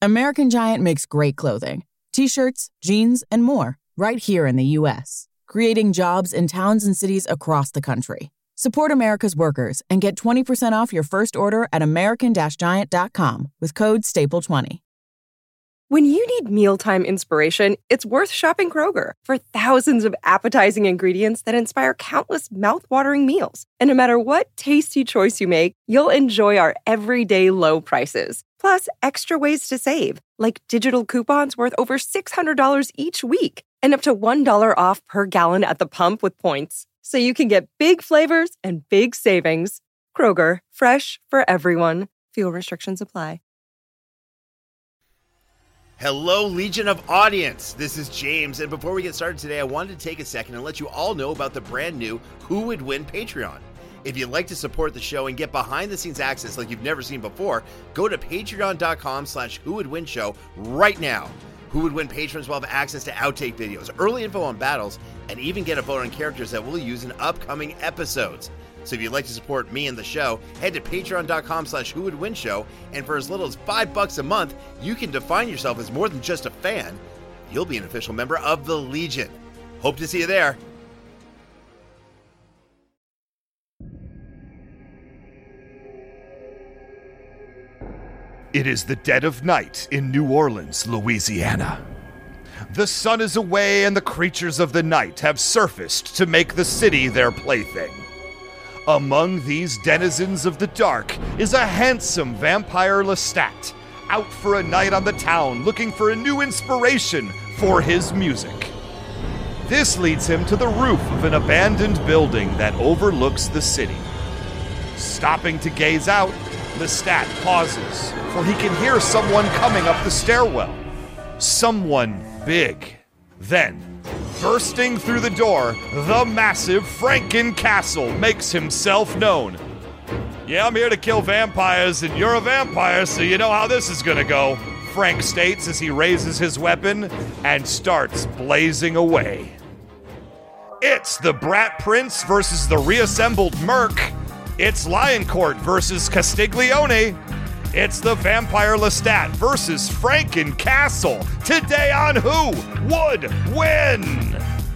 American Giant makes great clothing, t-shirts, jeans, and more, right here in the U.S., creating jobs in towns and cities across the country. Support America's workers and get 20% off your first order at american-giant.com with code STAPLE20. When you need mealtime inspiration, it's worth shopping Kroger for thousands of appetizing ingredients that inspire countless mouth-watering meals. And no matter what tasty choice you make, you'll enjoy our everyday low prices. Plus, extra ways to save, like digital coupons worth over $600 each week and up to $1 off per gallon at the pump with points. So you can get big flavors and big savings. Kroger, fresh for everyone. Fuel restrictions apply. Hello, Legion of Audience. This is James, and before we get started today, I wanted to take a second and let you all know about the brand new Who Would Win Patreon. If you'd like to support the show and get behind-the-scenes access like you've never seen before, go to patreon.com/whowouldwinshow right now. Who Would Win patrons will have access to outtake videos, early info on battles, and even get a vote on characters that we'll use in upcoming episodes. So if you'd like to support me and the show, head to patreon.com/whowouldwinshow, and for as little as $5 a month, you can define yourself as more than just a fan. You'll be an official member of the Legion. Hope to see you there. It is the dead of night in New Orleans, Louisiana. The sun is away and the creatures of the night have surfaced to make the city their plaything. Among these denizens of the dark is a handsome vampire Lestat, out for a night on the town looking for a new inspiration for his music. This leads him to the roof of an abandoned building that overlooks the city. Stopping to gaze out, Lestat pauses, for he can hear someone coming up the stairwell. Someone big. Then, bursting through the door, the massive Franken Castle makes himself known. Yeah, I'm here to kill vampires, and you're a vampire, so you know how this is gonna go, Frank states as he raises his weapon and starts blazing away. It's the Brat Prince versus the reassembled Merc. It's Lioncourt versus Castiglione. It's the Vampire Lestat versus Franken Castle. Today on Who Would Win?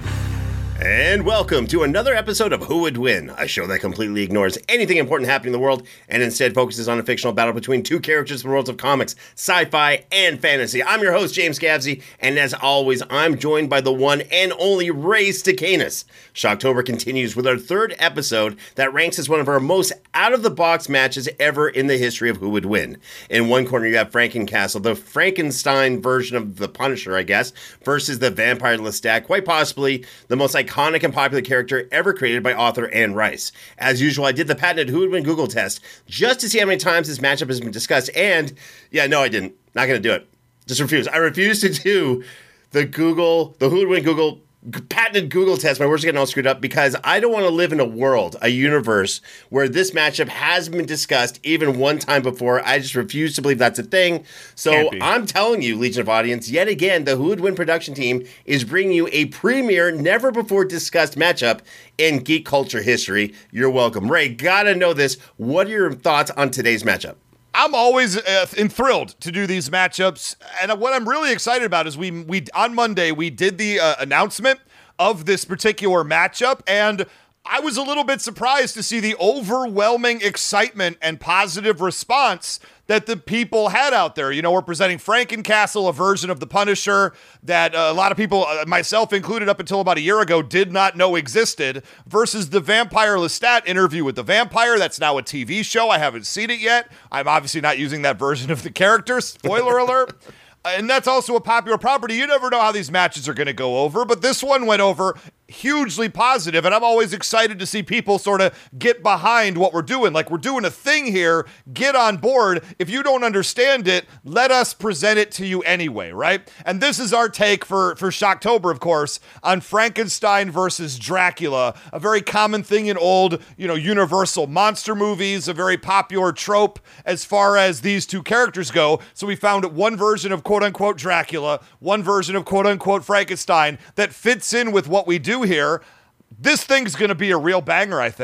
And welcome to another episode of Who Would Win, a show that completely ignores anything important happening in the world and instead focuses on a fictional battle between two characters from the worlds of comics, sci-fi, and fantasy. I'm your host, James Gavsey, and as always, I'm joined by the one and only Ray Stacanus. Shocktober continues with our third episode that ranks as one of our most out-of-the-box matches ever in the history of Who Would Win. In one corner, you have Franken Castle, the Frankenstein version of the Punisher, I guess, versus the Vampire Lestat, quite possibly the most iconic and popular character ever created by author Anne Rice. As usual, I did the patented Who Would Win Google test just to see how many times this matchup has been discussed, and yeah, no, I didn't. Not going to do it. Just refuse. I refuse to do the Who Would Win Google patented Google test. My words are getting all screwed up because I don't want to live in a universe where this matchup has been discussed even one time before. I just refuse to believe that's a thing. So I'm telling you, Legion of Audience, yet again, the Who Would Win production team is bringing you a premier, never before discussed matchup in geek culture history. You're welcome. Ray, gotta know this. What are your thoughts on today's matchup? I'm always enthralled to do these matchups, and what I'm really excited about is we on Monday we did the announcement of this particular matchup, and I was a little bit surprised to see the overwhelming excitement and positive response that the people had out there. You know, we're presenting Franken Castle, a version of the Punisher that a lot of people, myself included up until about a year ago, did not know existed, versus the Vampire Lestat Interview with the Vampire. That's now a TV show. I haven't seen it yet. I'm obviously not using that version of the character. Spoiler alert. And that's also a popular property. You never know how these matches are going to go over, but this one went over hugely positive, and I'm always excited to see people sort of get behind what we're doing. Like, we're doing a thing here. Get on board. If you don't understand it, let us present it to you anyway, right? And this is our take for Shocktober, of course, on Frankenstein versus Dracula, a very common thing in old, Universal monster movies, a very popular trope as far as these two characters go. So we found one version of quote-unquote Dracula, one version of quote-unquote Frankenstein that fits in with what we do here. This thing's going to be a real banger, I think.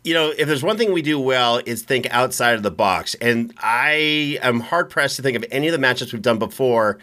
If there's one thing we do well, is think outside of the box. And I am hard-pressed to think of any of the matchups we've done before.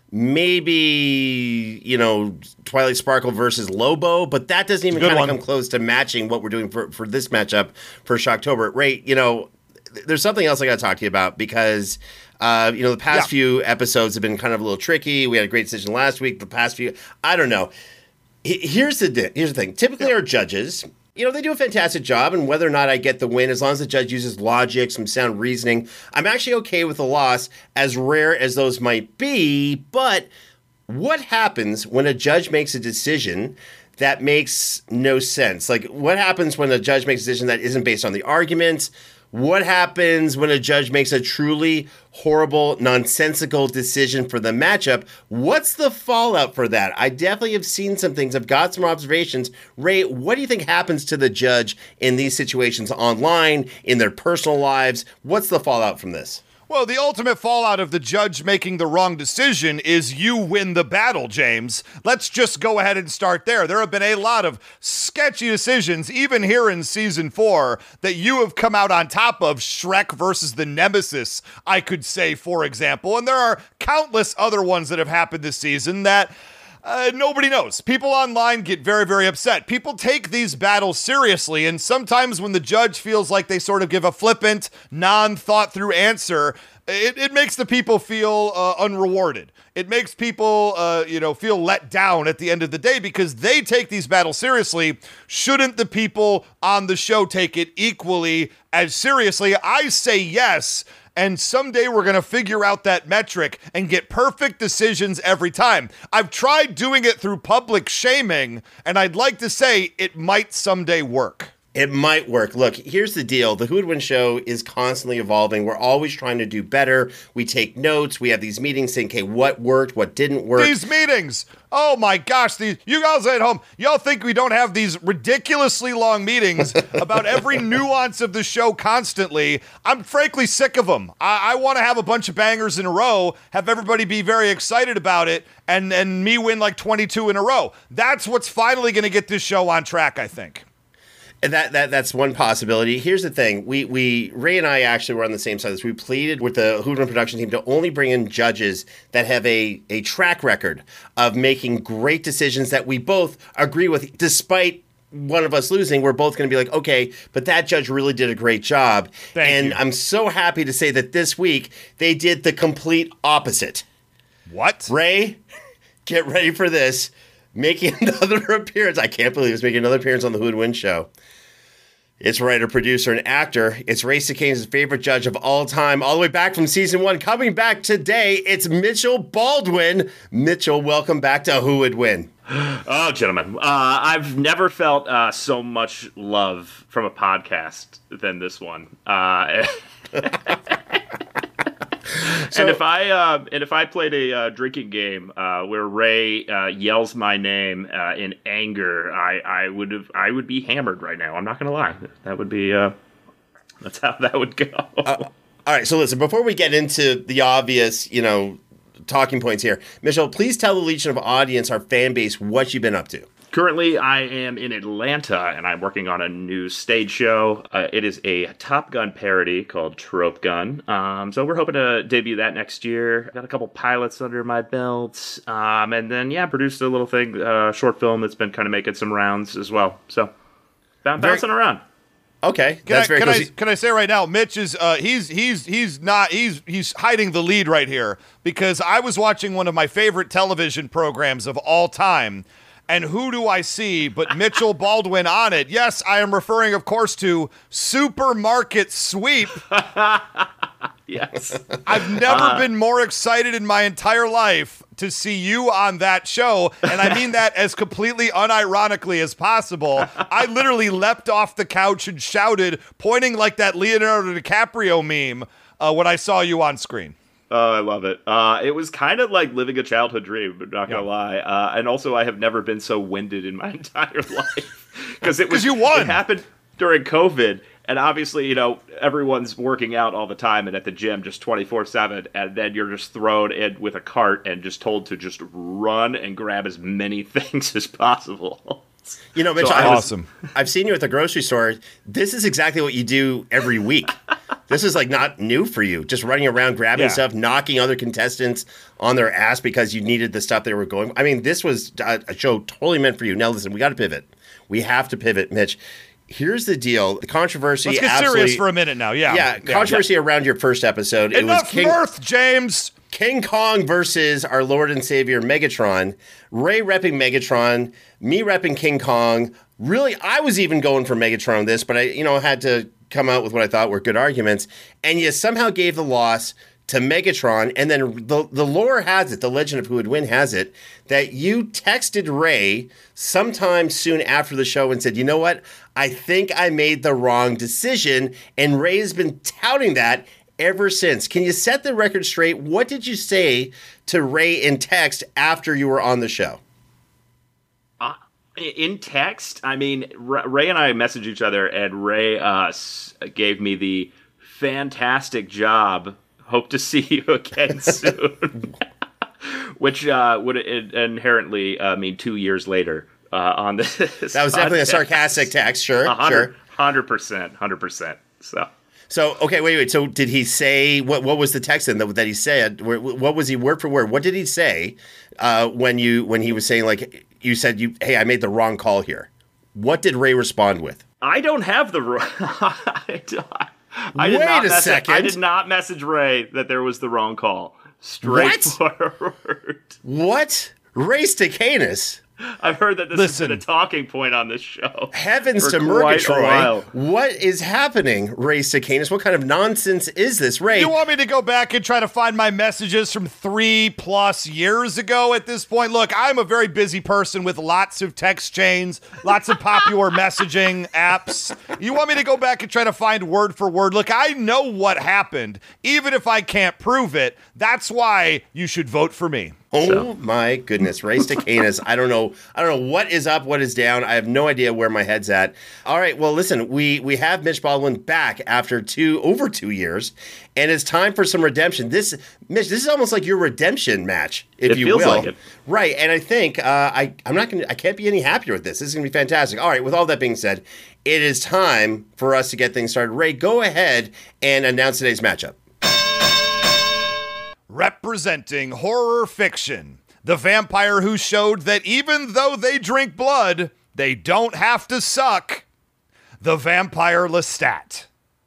Maybe, Twilight Sparkle versus Lobo, but that doesn't even kind of come close to matching what we're doing for this matchup for Shocktober. Ray, there's something else I got to talk to you about because, the past few episodes have been kind of a little tricky. We had a great decision last week. The past few, I don't know. Here's the thing. Typically, our judges, they do a fantastic job, and whether or not I get the win, as long as the judge uses logic, some sound reasoning, I'm actually okay with the loss, as rare as those might be. But what happens when a judge makes a decision that makes no sense? Like, what happens when a judge makes a decision that isn't based on the arguments? What happens when a judge makes a truly horrible, nonsensical decision for the matchup? What's the fallout for that? I definitely have seen some things. I've got some observations. Ray, what do you think happens to the judge in these situations online, in their personal lives? What's the fallout from this? Well, the ultimate fallout of the judge making the wrong decision is you win the battle, James. Let's just go ahead and start there. There have been a lot of sketchy decisions, even here in Season 4, that you have come out on top of. Shrek versus the Nemesis, I could say, for example. And there are countless other ones that have happened this season that nobody knows. People online get very, very upset. People take these battles seriously, and sometimes when the judge feels like they sort of give a flippant, non-thought-through answer, it makes the people feel unrewarded. It makes people, feel let down at the end of the day because they take these battles seriously. Shouldn't the people on the show take it equally as seriously? I say yes. And someday we're going to figure out that metric and get perfect decisions every time. I've tried doing it through public shaming, and I'd like to say it might someday work. It might work. Look, here's the deal. The Who Would Win show is constantly evolving. We're always trying to do better. We take notes. We have these meetings saying, okay, what worked, what didn't work. These meetings. Oh my gosh. You guys at home, y'all think we don't have these ridiculously long meetings about every nuance of the show constantly. I'm frankly sick of them. I want to have a bunch of bangers in a row, have everybody be very excited about it, and me win like 22 in a row. That's what's finally going to get this show on track, I think. And that's one possibility. Here's the thing. Ray and I actually were on the same side of this. We pleaded with the Who Would Win production team to only bring in judges that have a track record of making great decisions that we both agree with, despite one of us losing. We're both going to be like, okay, but that judge really did a great job. Thank you. I'm so happy to say that this week they did the complete opposite. What? Ray, get ready for this. Making another appearance. I can't believe it's making another appearance on the Who Would Win show. It's writer, producer, and actor. It's Ray Cicane's favorite judge of all time, all the way back from Season 1. Coming back today, it's Mitchell Baldwin. Mitchell, welcome back to Who Would Win. Oh, gentlemen, I've never felt so much love from a podcast than this one. And if I played a drinking game where Ray yells my name in anger, I would be hammered right now. I'm not gonna lie. That would be that's how that would go. All right. So listen, before we get into the obvious, talking points here, Mitchell, please tell the Legion of Audience, our fan base, what you've been up to. Currently, I am in Atlanta, and I'm working on a new stage show. It is a Top Gun parody called Trope Gun. So we're hoping to debut that next year. Got a couple pilots under my belt. And then, produced a little thing, short film that's been kind of making some rounds as well. So, bouncing around. Okay, Can I say right now, Mitch is he's hiding the lead right here because I was watching one of my favorite television programs of all time. And who do I see but Mitchell Baldwin on it? Yes, I am referring, of course, to Supermarket Sweep. Yes. I've never been more excited in my entire life to see you on that show, and I mean that as completely unironically as possible. I literally leapt off the couch and shouted, pointing like that Leonardo DiCaprio meme when I saw you on screen. Oh, I love it. It was kind of like living a childhood dream, but not going to lie. And also, I have never been so winded in my entire life. Because you won. It happened during COVID. And obviously, everyone's working out all the time and at the gym just 24/7. And then you're just thrown in with a cart and just told to just run and grab as many things as possible. You know, Mitch, So awesome. I've seen you at the grocery store. This is exactly what you do every week. This is like not new for you. Just running around, grabbing stuff, knocking other contestants on their ass because you needed the stuff they were going. I mean, this was a show totally meant for you. Now, listen, we got to pivot. We have to pivot, Mitch. Here's the deal. The controversy. Let's get serious for a minute now. Yeah. Controversy around your first episode. Enough mirth, James. King Kong versus our Lord and Savior Megatron. Ray repping Megatron, me repping King Kong. Really, I was even going for Megatron on this, but I, had to come out with what I thought were good arguments. And you somehow gave the loss to Megatron. And then the lore has it, the legend of who would win has it, that you texted Ray sometime soon after the show and said, you know what? I think I made the wrong decision. And Ray's been touting that ever since. Can you set the record straight? What did you say to Ray in text after you were on the show? In text, I mean, Ray and I messaged each other, and Ray gave me the fantastic job. Hope to see you again soon. Which would inherently mean 2 years later on this. That was definitely a sarcastic text. Sure. 100%. So, okay, wait. So did he say, what was the text then that he said? What was he word for word? What did he say when he was saying, like, you said, hey, I made the wrong call here? What did Ray respond with? I don't have the Wait a second. I did not message Ray that there was the wrong call. Straightforward. What? Race to Canis? I've heard that this has been a talking point on this show. Heavens to Murgatroyd. What is happening, Ray Cicanus? What kind of nonsense is this, Ray? You want me to go back and try to find my messages from 3+ years ago at this point? Look, I'm a very busy person with lots of text chains, lots of popular messaging apps. You want me to go back and try to find word for word? Look, I know what happened, even if I can't prove it. That's why you should vote for me. Oh my goodness, Ray Cicanus. I don't know what is up, what is down. I have no idea where my head's at. All right, well, listen, we have Mitch Baldwin back after over 2 years, and it's time for some redemption. Mitch, this is almost like your redemption match, if you will. It feels like it. Right, and I think I can't be any happier with this. This is going to be fantastic. All right, with all that being said, it is time for us to get things started. Ray, go ahead and announce today's matchup. Representing horror fiction, the vampire who showed that even though they drink blood, they don't have to suck, the Vampire Lestat.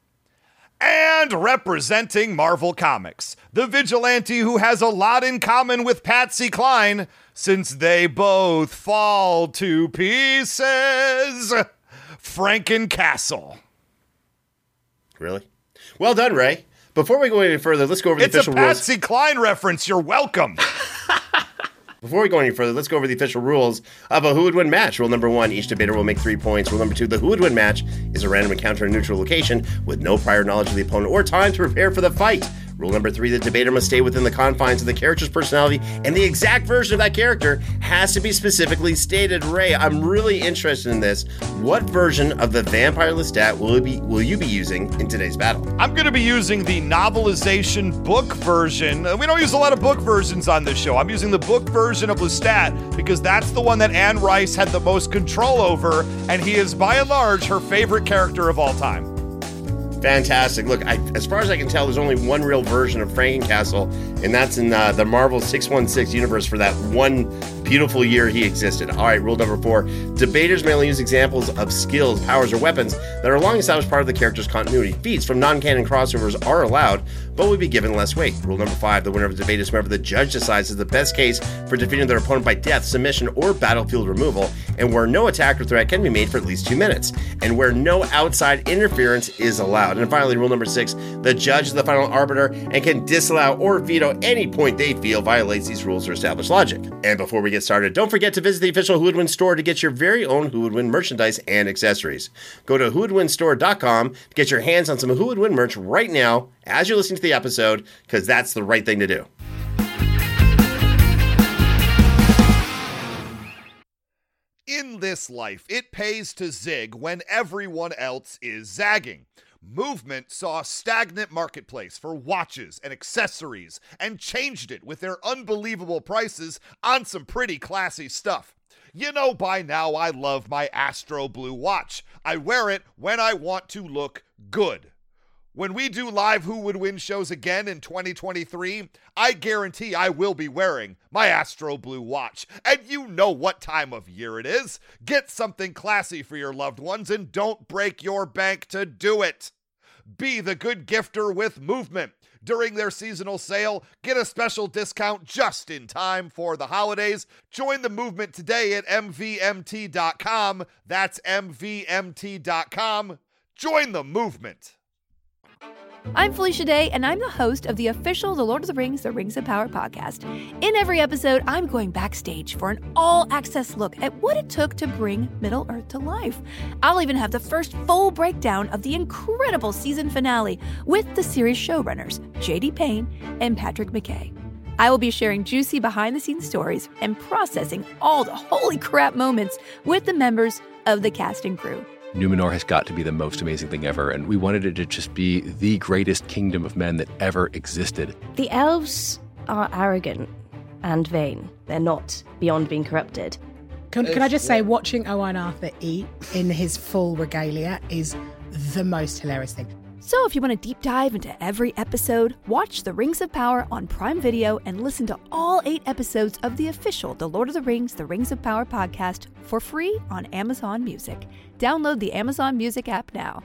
And representing Marvel Comics, the vigilante who has a lot in common with Patsy Cline, since they both fall to pieces, Frankencastle. Really? Well done, Ray. Before we go any further, let's go over the official rules. It's a Patsy Cline reference. You're welcome. Before we go any further, let's go over the official rules of a Who Would Win match. Rule number 1, each debater will make 3 points. Rule number 2, the Who Would Win match is a random encounter in a neutral location with no prior knowledge of the opponent or time to prepare for the fight. Rule number 3, the debater must stay within the confines of the character's personality, and the exact version of that character has to be specifically stated. Ray, I'm really interested in this. What version of the Vampire Lestat will you be using in today's battle? I'm going to be using the novelization book version. We don't use a lot of book versions on this show. I'm using the book version of Lestat because that's the one that Anne Rice had the most control over, and he is, by and large, her favorite character of all time. Fantastic. Look, as far as I can tell, there's only one real version of Frankencastle, and that's in the Marvel 616 universe for that one beautiful year he existed. All right, rule number 4. Debaters may only use examples of skills, powers, or weapons that are a long-established part of the character's continuity. Feats from non-canon crossovers are allowed, but will be given less weight. Rule number 5. The winner of the debate is whoever the judge decides is the best case for defeating their opponent by death, submission, or battlefield removal, and where no attack or threat can be made for at least 2 minutes, and where no outside interference is allowed. And finally, rule number 6, the judge is the final arbiter and can disallow or veto any point they feel violates these rules or established logic. And before we get started, don't forget to visit the official Who Would Win store to get your very own Who Would Win merchandise and accessories. Go to whowouldwinstore.com to get your hands on some Who Would Win merch right now as you're listening to the episode, because that's the right thing to do. In this life, it pays to zig when everyone else is zagging. Movement saw a stagnant marketplace for watches and accessories and changed it with their unbelievable prices on some pretty classy stuff. You know by now I love my Astro Blue watch. I wear it when I want to look good. When we do live Who Would Win shows again in 2023, I guarantee I will be wearing my Astro Blue watch. And you know what time of year it is. Get something classy for your loved ones and don't break your bank to do it. Be the good gifter with Movement. During their seasonal sale, get a special discount just in time for the holidays. Join the movement today at MVMT.com. That's MVMT.com. Join the movement. I'm Felicia Day, and I'm the host of the official The Lord of the Rings of Power podcast. In every episode, I'm going backstage for an all-access look at what it took to bring Middle-earth to life. I'll even have the first full breakdown of the incredible season finale with the series showrunners, J.D. Payne and Patrick McKay. I will be sharing juicy behind-the-scenes stories and processing all the holy crap moments with the members of the cast and crew. Numenor has got to be the most amazing thing ever, and we wanted it to just be the greatest kingdom of men that ever existed. The elves are arrogant and vain. They're not beyond being corrupted. Can I just say, watching Owen Arthur eat in his full regalia is the most hilarious thing. So if you want to deep dive into every episode, watch The Rings of Power on Prime Video and listen to all 8 episodes of the official The Lord of the Rings of Power podcast for free on Amazon Music. Download the Amazon Music app now.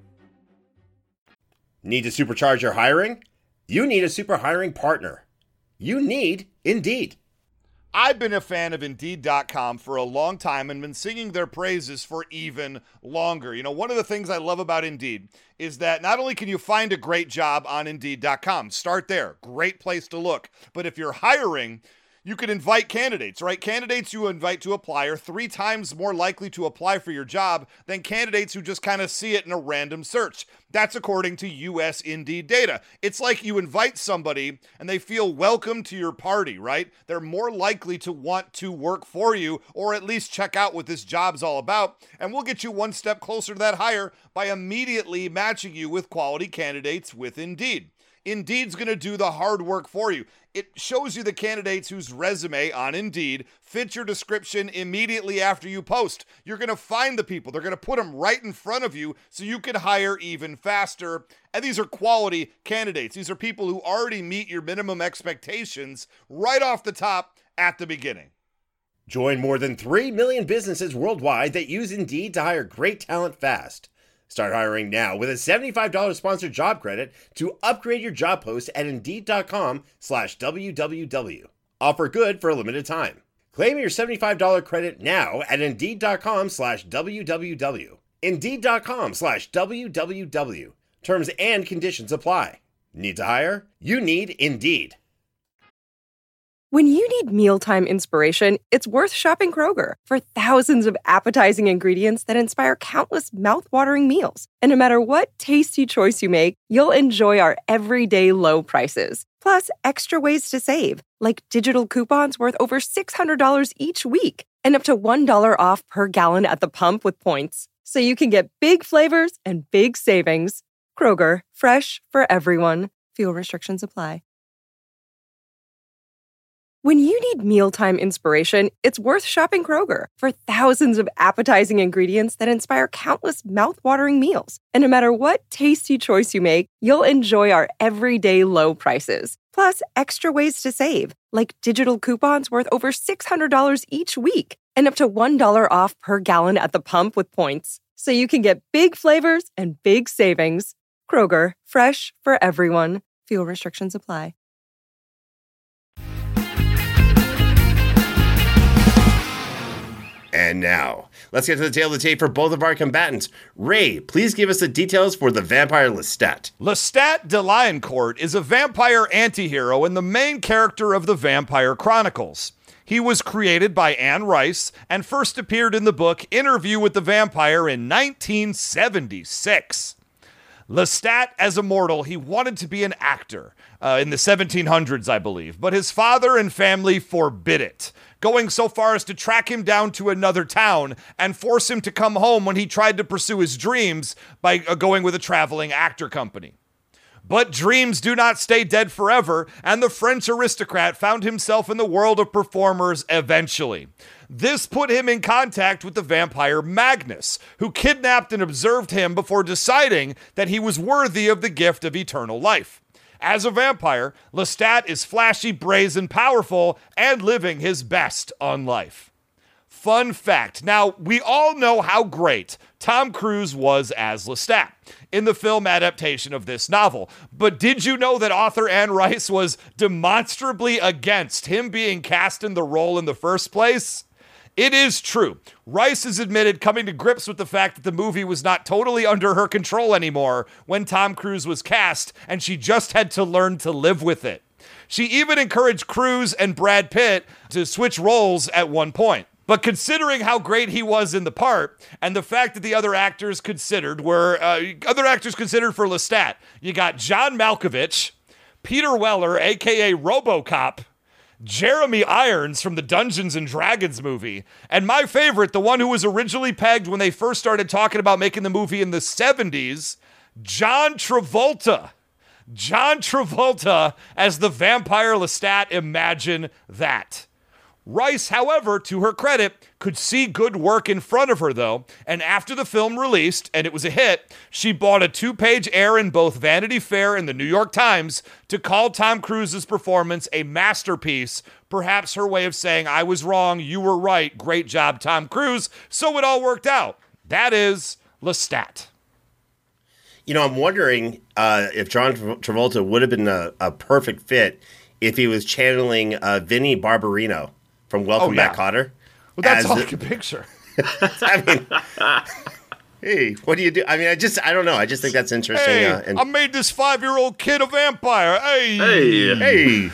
Need to supercharge your hiring? You need a super hiring partner. You need Indeed. I've been a fan of Indeed.com for a long time and been singing their praises for even longer. You know, one of the things I love about Indeed is that not only can you find a great job on Indeed.com, start there, great place to look, but if you're hiring, you can invite candidates, right? Candidates you invite to apply are 3 times more likely to apply for your job than candidates who just kind of see it in a random search. That's according to US Indeed data. It's like you invite somebody and they feel welcome to your party, right? They're more likely to want to work for you or at least check out what this job's all about. And we'll get you one step closer to that hire by immediately matching you with quality candidates with Indeed. Indeed's going to do the hard work for you. It shows you the candidates whose resume on Indeed fits your description immediately after you post. You're going to find the people. They're going to put them right in front of you so you can hire even faster. And these are quality candidates. These are people who already meet your minimum expectations right off the top at the beginning. Join more than 3 million businesses worldwide that use Indeed to hire great talent fast. Start hiring now with a $75 sponsored job credit to upgrade your job post at Indeed.com/WWW. Offer good for a limited time. Claim your $75 credit now at Indeed.com/WWW. Indeed.com/WWW. Terms and conditions apply. Need to hire? You need Indeed. When you need mealtime inspiration, it's worth shopping Kroger for thousands of appetizing ingredients that inspire countless mouth-watering meals. And no matter what tasty choice you make, you'll enjoy our everyday low prices. Plus, extra ways to save, like digital coupons worth over $600 each week and up to $1 off per gallon at the pump with points. So you can get big flavors and big savings. Kroger, fresh for everyone. Fuel restrictions apply. When you need mealtime inspiration, it's worth shopping Kroger for thousands of appetizing ingredients that inspire countless mouth-watering meals. And no matter what tasty choice you make, you'll enjoy our everyday low prices. Plus, extra ways to save, like digital coupons worth over $600 each week and up to $1 off per gallon at the pump with points. So you can get big flavors and big savings. Kroger, fresh for everyone. Fuel restrictions apply. And now, let's get to the tail of the tape for both of our combatants. Ray, please give us the details for the vampire Lestat. Lestat de Lioncourt is a vampire antihero and the main character of the Vampire Chronicles. He was created by Anne Rice and first appeared in the book Interview with the Vampire in 1976. Lestat, as a mortal, he wanted to be an actor in the 1700s, I believe, but his father and family forbid it, going so far as to track him down to another town and force him to come home when he tried to pursue his dreams by going with a traveling actor company. But dreams do not stay dead forever, and the French aristocrat found himself in the world of performers eventually. This put him in contact with the vampire Magnus, who kidnapped and observed him before deciding that he was worthy of the gift of eternal life. As a vampire, Lestat is flashy, brazen, powerful, and living his best on life. Fun fact. Now, we all know how great Tom Cruise was as Lestat in the film adaptation of this novel. But did you know that author Anne Rice was demonstrably against him being cast in the role in the first place? It is true. Rice has admitted coming to grips with the fact that the movie was not totally under her control anymore when Tom Cruise was cast, and she just had to learn to live with it. She even encouraged Cruise and Brad Pitt to switch roles at one point. But considering how great he was in the part, and the fact that the other actors considered for Lestat, you got John Malkovich, Peter Weller, aka RoboCop, Jeremy Irons from the Dungeons and Dragons movie, and my favorite, the one who was originally pegged when they first started talking about making the movie in the 70s, John Travolta. John Travolta as the vampire Lestat. Imagine that. Rice, however, to her credit, could see good work in front of her, though, and after the film released, and it was a hit, she bought a 2-page air in both Vanity Fair and the New York Times to call Tom Cruise's performance a masterpiece, perhaps her way of saying, I was wrong, you were right, great job, Tom Cruise, so it all worked out. That is Lestat. You know, I'm wondering if John Travolta would have been a perfect fit if he was channeling Vinnie Barbarino from Welcome Back, Kotter. Well, that's all I can picture. I mean, hey, what do you do? I mean, I don't know. I just think that's interesting. Hey, I made this 5-year-old kid a vampire. Hey.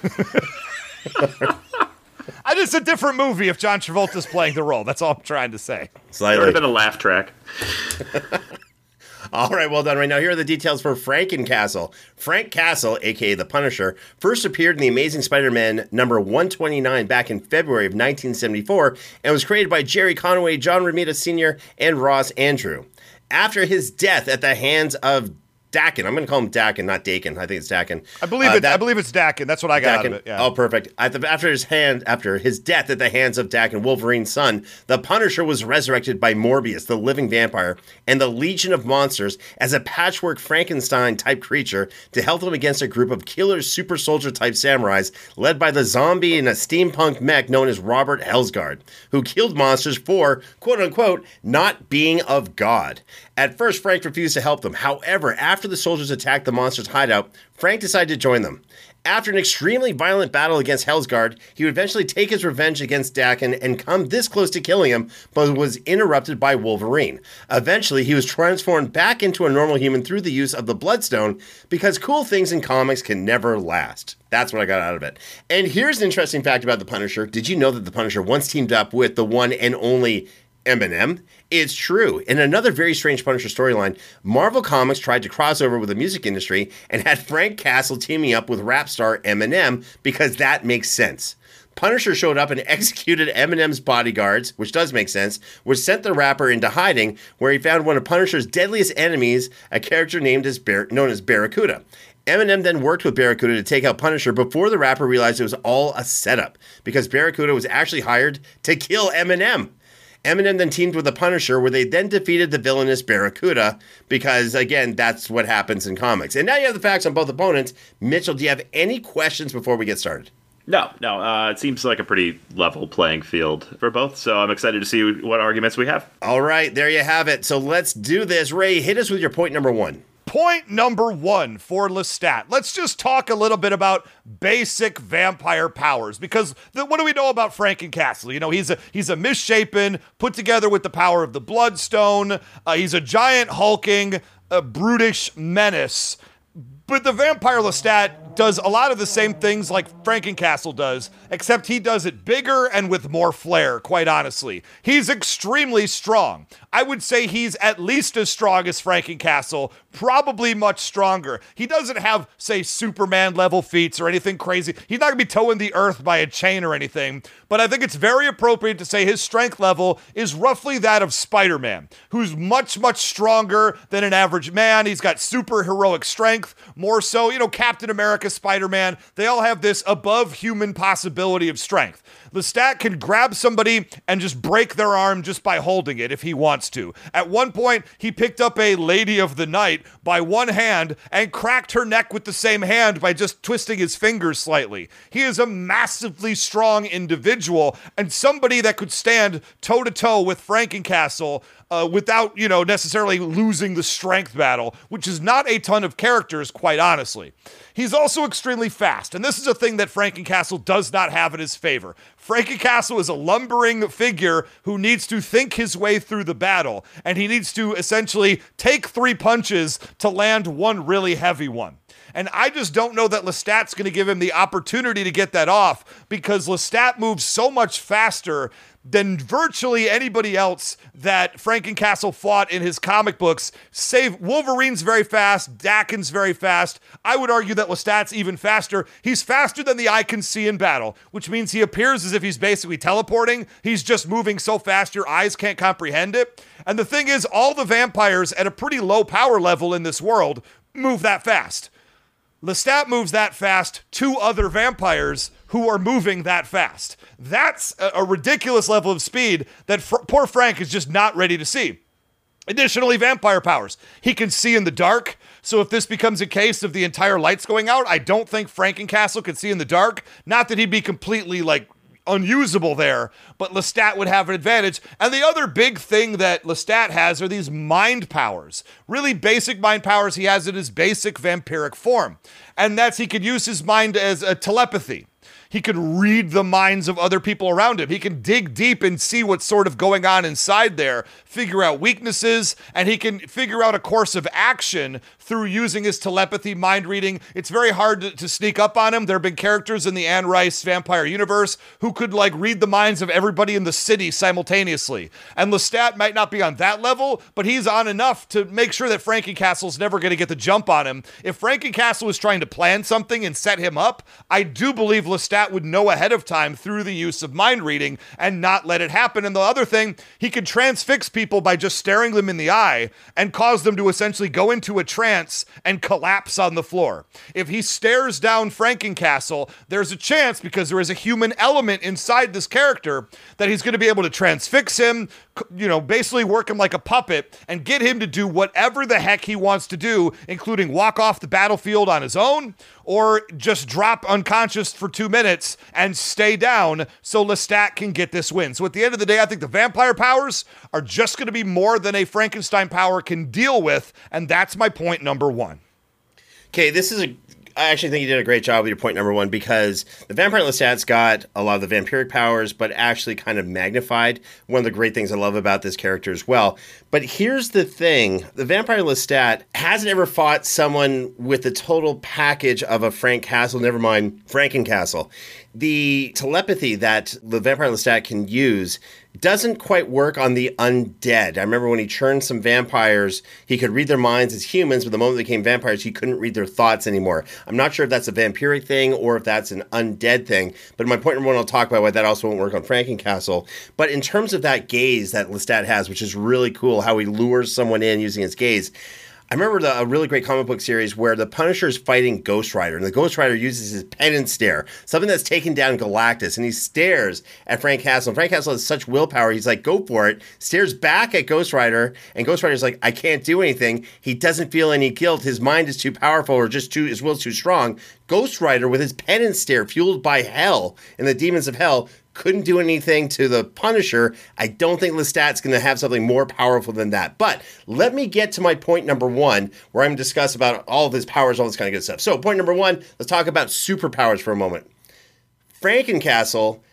It's a different movie if John Travolta's playing the role. That's all I'm trying to say. There would have been a laugh track. All right, well done. Right now, here are the details for Frankencastle. Frank Castle, a.k.a. The Punisher, first appeared in The Amazing Spider-Man number 129 back in February of 1974 and was created by Jerry Conway, John Romita Sr., and Ross Andrew. After his death at the hands of Daken. I'm going to call him Daken, not Dakin. I think it's Daken. I believe it's Daken. That's what I got out of it. Yeah. Oh, perfect. After his death at the hands of Daken, Wolverine's son, the Punisher was resurrected by Morbius, the living vampire, and the Legion of Monsters as a patchwork Frankenstein-type creature to help them against a group of killer super soldier-type samurais led by the zombie in a steampunk mech known as Robert Helsgard, who killed monsters for, quote-unquote, not being of God. At first, Frank refused to help them. However, after the soldiers attacked the monster's hideout, Frank decided to join them. After an extremely violent battle against Helsgard, he would eventually take his revenge against Daken and come this close to killing him, but was interrupted by Wolverine. Eventually, he was transformed back into a normal human through the use of the Bloodstone, because cool things in comics can never last. That's what I got out of it. And here's an interesting fact about the Punisher. Did you know that the Punisher once teamed up with the one and only Eminem? It's true. In another very strange Punisher storyline, Marvel Comics tried to cross over with the music industry and had Frank Castle teaming up with rap star Eminem because that makes sense. Punisher showed up and executed Eminem's bodyguards, which does make sense, which sent the rapper into hiding, where he found one of Punisher's deadliest enemies, a character known as Barracuda. Eminem then worked with Barracuda to take out Punisher before the rapper realized it was all a setup, because Barracuda was actually hired to kill Eminem. Eminem then teamed with the Punisher, where they then defeated the villainous Barracuda, because, again, that's what happens in comics. And now you have the facts on both opponents. Mitchell, do you have any questions before we get started? No. It seems like a pretty level playing field for both, so I'm excited to see what arguments we have. All right, there you have it. So let's do this. Ray, hit us with your point number one. Point number one for Lestat. Let's just talk a little bit about basic vampire powers, because what do we know about Frankencastle? You know, he's a misshapen, put together with the power of the Bloodstone. He's a giant, hulking, brutish menace. But the vampire Lestat does a lot of the same things like Frankencastle does, except he does it bigger and with more flair, quite honestly. He's extremely strong. I would say he's at least as strong as Frankencastle, probably much stronger. He doesn't have, say, Superman-level feats or anything crazy. He's not going to be towing the earth by a chain or anything, but I think it's very appropriate to say his strength level is roughly that of Spider-Man, who's much, much stronger than an average man. He's got super heroic strength, more so, Captain America, Spider-Man, they all have this above-human possibility of strength. Lestat can grab somebody and just break their arm just by holding it if he wants to. At one point, he picked up a Lady of the Night by one hand and cracked her neck with the same hand by just twisting his fingers slightly. He is a massively strong individual and somebody that could stand toe-to-toe with Frankencastle without, necessarily losing the strength battle, which is not a ton of characters, quite honestly. He's also extremely fast, and this is a thing that Frankencastle does not have in his favor. Frankencastle is a lumbering figure who needs to think his way through the battle, and he needs to essentially take 3 punches to land one really heavy one. And I just don't know that Lestat's going to give him the opportunity to get that off, because Lestat moves so much faster than virtually anybody else that Frankencastle fought in his comic books. Save Wolverine's very fast, Daken's very fast. I would argue that Lestat's even faster. He's faster than the eye can see in battle, which means he appears as if he's basically teleporting. He's just moving so fast your eyes can't comprehend it. And the thing is, all the vampires at a pretty low power level in this world move that fast. Lestat moves that fast to other vampires who are moving that fast. That's a ridiculous level of speed that poor Frank is just not ready to see. Additionally, vampire powers. He can see in the dark, so if this becomes a case of the entire lights going out, I don't think Frankencastle could see in the dark. Not that he'd be completely, unusable there, but Lestat would have an advantage. And the other big thing that Lestat has are these mind powers. Really basic mind powers he has in his basic vampiric form. And that's he could use his mind as a telepathy. He could read the minds of other people around him. He can dig deep and see what's sort of going on inside there, figure out weaknesses, and he can figure out a course of action through using his telepathy, mind reading. It's very hard to sneak up on him. There have been characters in the Anne Rice vampire universe who could read the minds of everybody in the city simultaneously. And Lestat might not be on that level, but he's on enough to make sure that Frankencastle's never going to get the jump on him. If Frankencastle was trying to plan something and set him up, I do believe Lestat would know ahead of time through the use of mind reading and not let it happen. And the other thing, he could transfix people by just staring them in the eye and cause them to essentially go into a trance and collapse on the floor. If he stares down Frankencastle, there's a chance, because there is a human element inside this character, that he's going to be able to transfix him, basically work him like a puppet and get him to do whatever the heck he wants to do, including walk off the battlefield on his own or just drop unconscious for 2 minutes and stay down so Lestat can get this win. So at the end of the day, I think the vampire powers are just going to be more than a Frankenstein power can deal with, and that's my point number 1. Okay, I actually think you did a great job with your point number 1, because the Vampire Lestat's got a lot of the vampiric powers, but actually kind of magnified. One of the great things I love about this character as well. But here's the thing. The Vampire Lestat hasn't ever fought someone with the total package of a Frankencastle, never mind Frankencastle. The telepathy that the Vampire Lestat can use doesn't quite work on the undead. I remember when he churned some vampires, he could read their minds as humans, but the moment they became vampires, he couldn't read their thoughts anymore. I'm not sure if that's a vampiric thing or if that's an undead thing, but my point number 1, I'll talk about why that also won't work on Frankencastle. But in terms of that gaze that Lestat has, which is really cool, how he lures someone in using his gaze, I remember a really great comic book series where the Punisher is fighting Ghost Rider, and the Ghost Rider uses his penance stare, something that's taken down Galactus, and he stares at Frankencastle. And Frankencastle has such willpower, he's like, go for it, stares back at Ghost Rider, and Ghost Rider's like, I can't do anything. He doesn't feel any guilt. His mind is too powerful, or his will's too strong. Ghost Rider, with his penance stare, fueled by hell and the demons of hell, couldn't do anything to the Punisher. I don't think Lestat's going to have something more powerful than that. But let me get to my point number 1, where I'm going to discuss about all of his powers, all this kind of good stuff. So point number 1, let's talk about superpowers for a moment. Frankencastle,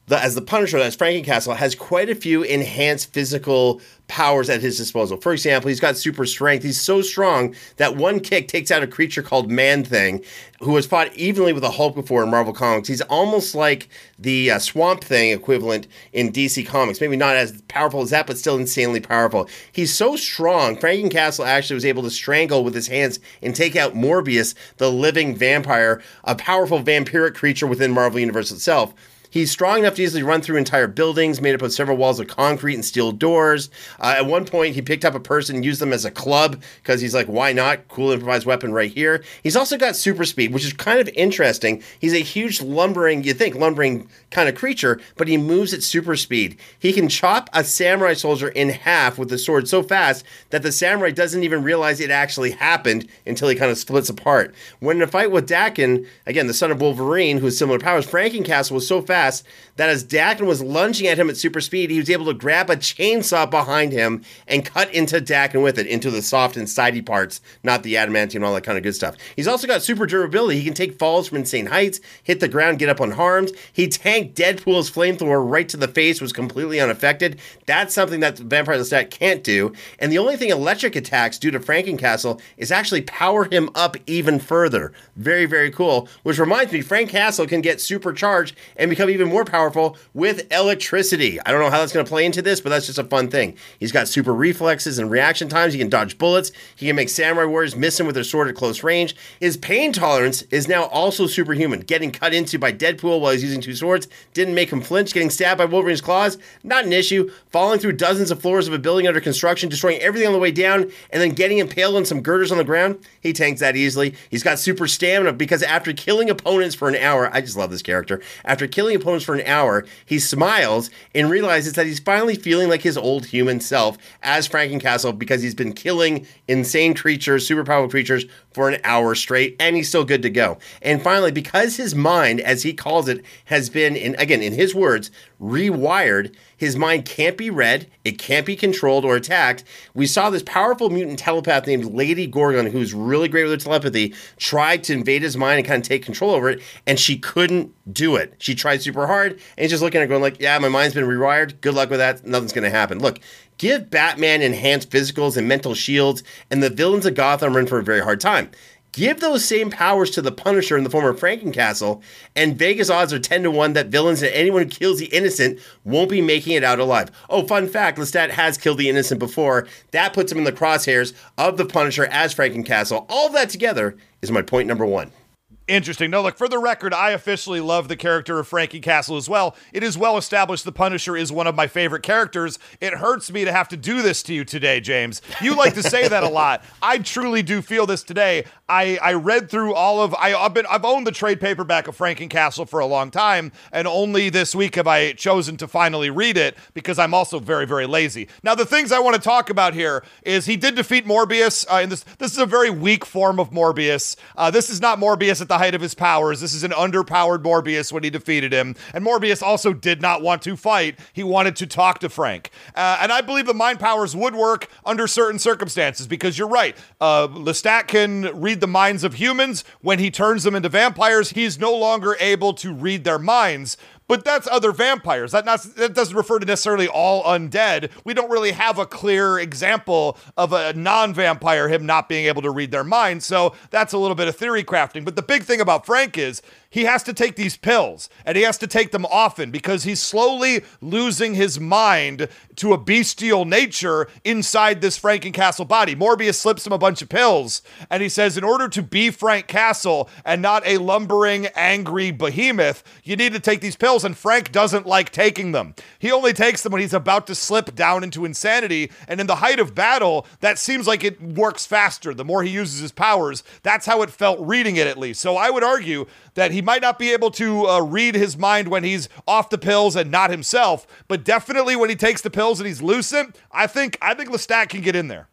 as the Punisher, as Frankencastle, has quite a few enhanced physical powers at his disposal. For example, he's got super strength. He's so strong that one kick takes out a creature called Man-Thing, who has fought evenly with the Hulk before in Marvel Comics. He's almost like the Swamp Thing equivalent in DC Comics. Maybe not as powerful as that, but still insanely powerful. He's so strong, Frankencastle actually was able to strangle with his hands and take out Morbius, the living vampire, a powerful vampiric creature within Marvel Universe itself. He's strong enough to easily run through entire buildings made up of several walls of concrete and steel doors. At one point, he picked up a person and used them as a club because he's like, why not? Cool improvised weapon right here. He's also got super speed, which is kind of interesting. He's a huge lumbering kind of creature, but he moves at super speed. He can chop a samurai soldier in half with the sword so fast that the samurai doesn't even realize it actually happened until he kind of splits apart. When in a fight with Daken, again, the son of Wolverine, who has similar powers, Frankencastle was so fast that as Daken was lunging at him at super speed, he was able to grab a chainsaw behind him and cut into Daken with it, into the soft and sidey parts, not the adamantium and all that kind of good stuff. He's also got super durability. He can take falls from insane heights, hit the ground, get up unharmed. He tanked Deadpool's flamethrower right to the face, was completely unaffected. That's something that Vampire Lestat can't do. And the only thing electric attacks do to Frankencastle is actually power him up even further. Very, very cool. Which reminds me, Frankencastle can get supercharged and become even more powerful with electricity. I don't know how that's going to play into this, but that's just a fun thing. He's got super reflexes and reaction times. He can dodge bullets. He can make samurai warriors miss him with their sword at close range. His pain tolerance is now also superhuman. Getting cut into by Deadpool while he's using two swords didn't make him flinch. Getting stabbed by Wolverine's claws, not an issue. Falling through dozens of floors of a building under construction, destroying everything on the way down, and then getting impaled on some girders on the ground, he tanks that easily. He's got super stamina because after killing opponents for an hour, I just love this character, after killing opponents for an hour, he smiles and realizes that he's finally feeling like his old human self as Frankencastle because he's been killing insane creatures, super powerful creatures for an hour straight, and he's still good to go. And finally, because his mind, as he calls it, has been, in his words, rewired, his mind can't be read, it can't be controlled or attacked. We saw this powerful mutant telepath named Lady Gorgon, who's really great with her telepathy, tried to invade his mind and kind of take control over it, and she couldn't do it. She tried super hard, and he's just looking at her going like, yeah, my mind's been rewired, good luck with that, nothing's going to happen. Look, give Batman enhanced physicals and mental shields, and the villains of Gotham are in for a very hard time. Give those same powers to the Punisher in the form of Frankencastle, and Vegas odds are 10-1 that villains and anyone who kills the innocent won't be making it out alive. Oh, fun fact, Lestat has killed the innocent before. That puts him in the crosshairs of the Punisher as Frankencastle. All of that together is my point number one. Interesting. No, look, for the record, I officially love the character of Frankencastle as well. It is well established the Punisher is one of my favorite characters. It hurts me to have to do this to you today, James. You like to say that a lot. I truly do feel this today. I read through all of, I've owned the trade paperback of Frankencastle for a long time, and only this week have I chosen to finally read it because I'm also very, very lazy. Now, the things I want to talk about here is he did defeat Morbius. And this is a very weak form of Morbius. This is not Morbius at the height of his powers. This is an underpowered Morbius when he defeated him. And Morbius also did not want to fight. He wanted to talk to Frank. And I believe the mind powers would work under certain circumstances because you're right. Lestat can read the minds of humans. When he turns them into vampires, he's no longer able to read their minds. But that's other vampires. That doesn't refer to necessarily all undead. We don't really have a clear example of a non-vampire, him not being able to read their minds. So that's a little bit of theory crafting. But the big thing about Frank is he has to take these pills, and he has to take them often because he's slowly losing his mind to a bestial nature inside this Frankencastle body. Morbius slips him a bunch of pills, and he says, in order to be Frank Castle and not a lumbering, angry behemoth, you need to take these pills, and Frank doesn't like taking them. He only takes them when he's about to slip down into insanity, and in the height of battle, that seems like it works faster. The more he uses his powers, that's how it felt reading it, at least. So I would argue that he might not be able to read his mind when he's off the pills and not himself, but definitely when he takes the pills and he's lucid, I think Lestat can get in there.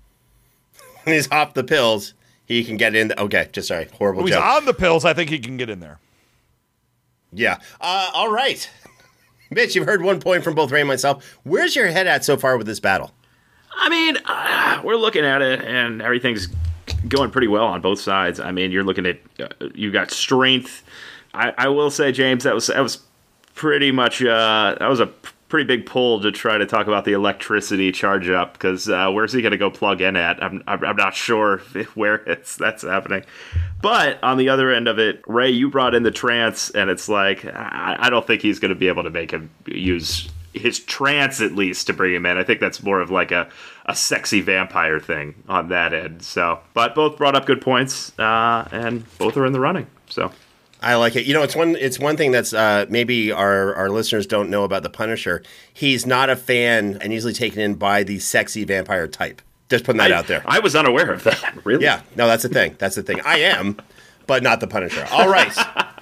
When he's off the pills, he can get in. Okay, just sorry, horrible joke. When he's on the pills, I think he can get in there. Yeah. All right. Mitch, you've heard one point from both Ray and myself. Where's your head at so far with this battle? I mean, we're looking at it, and everything's going pretty well on both sides. I mean, you're looking at you got strength. I will say, James, that was pretty much that was a pretty big pull to try to talk about the electricity charge up, because where's he going to go plug in at? I'm not sure where that's happening. But on the other end of it, Ray, you brought in the trance, and it's like I don't think he's going to be able to make him use his trance, at least, to bring him in. I think that's more of like a sexy vampire thing on that end. So, but both brought up good points, and both are in the running. So I like it. You know, it's one thing that's maybe our listeners don't know about the Punisher. He's not a fan and easily taken in by the sexy vampire type. Just putting that out there. I was unaware of that. Really? Yeah. No, that's the thing. That's the thing. I am, but not the Punisher. All right.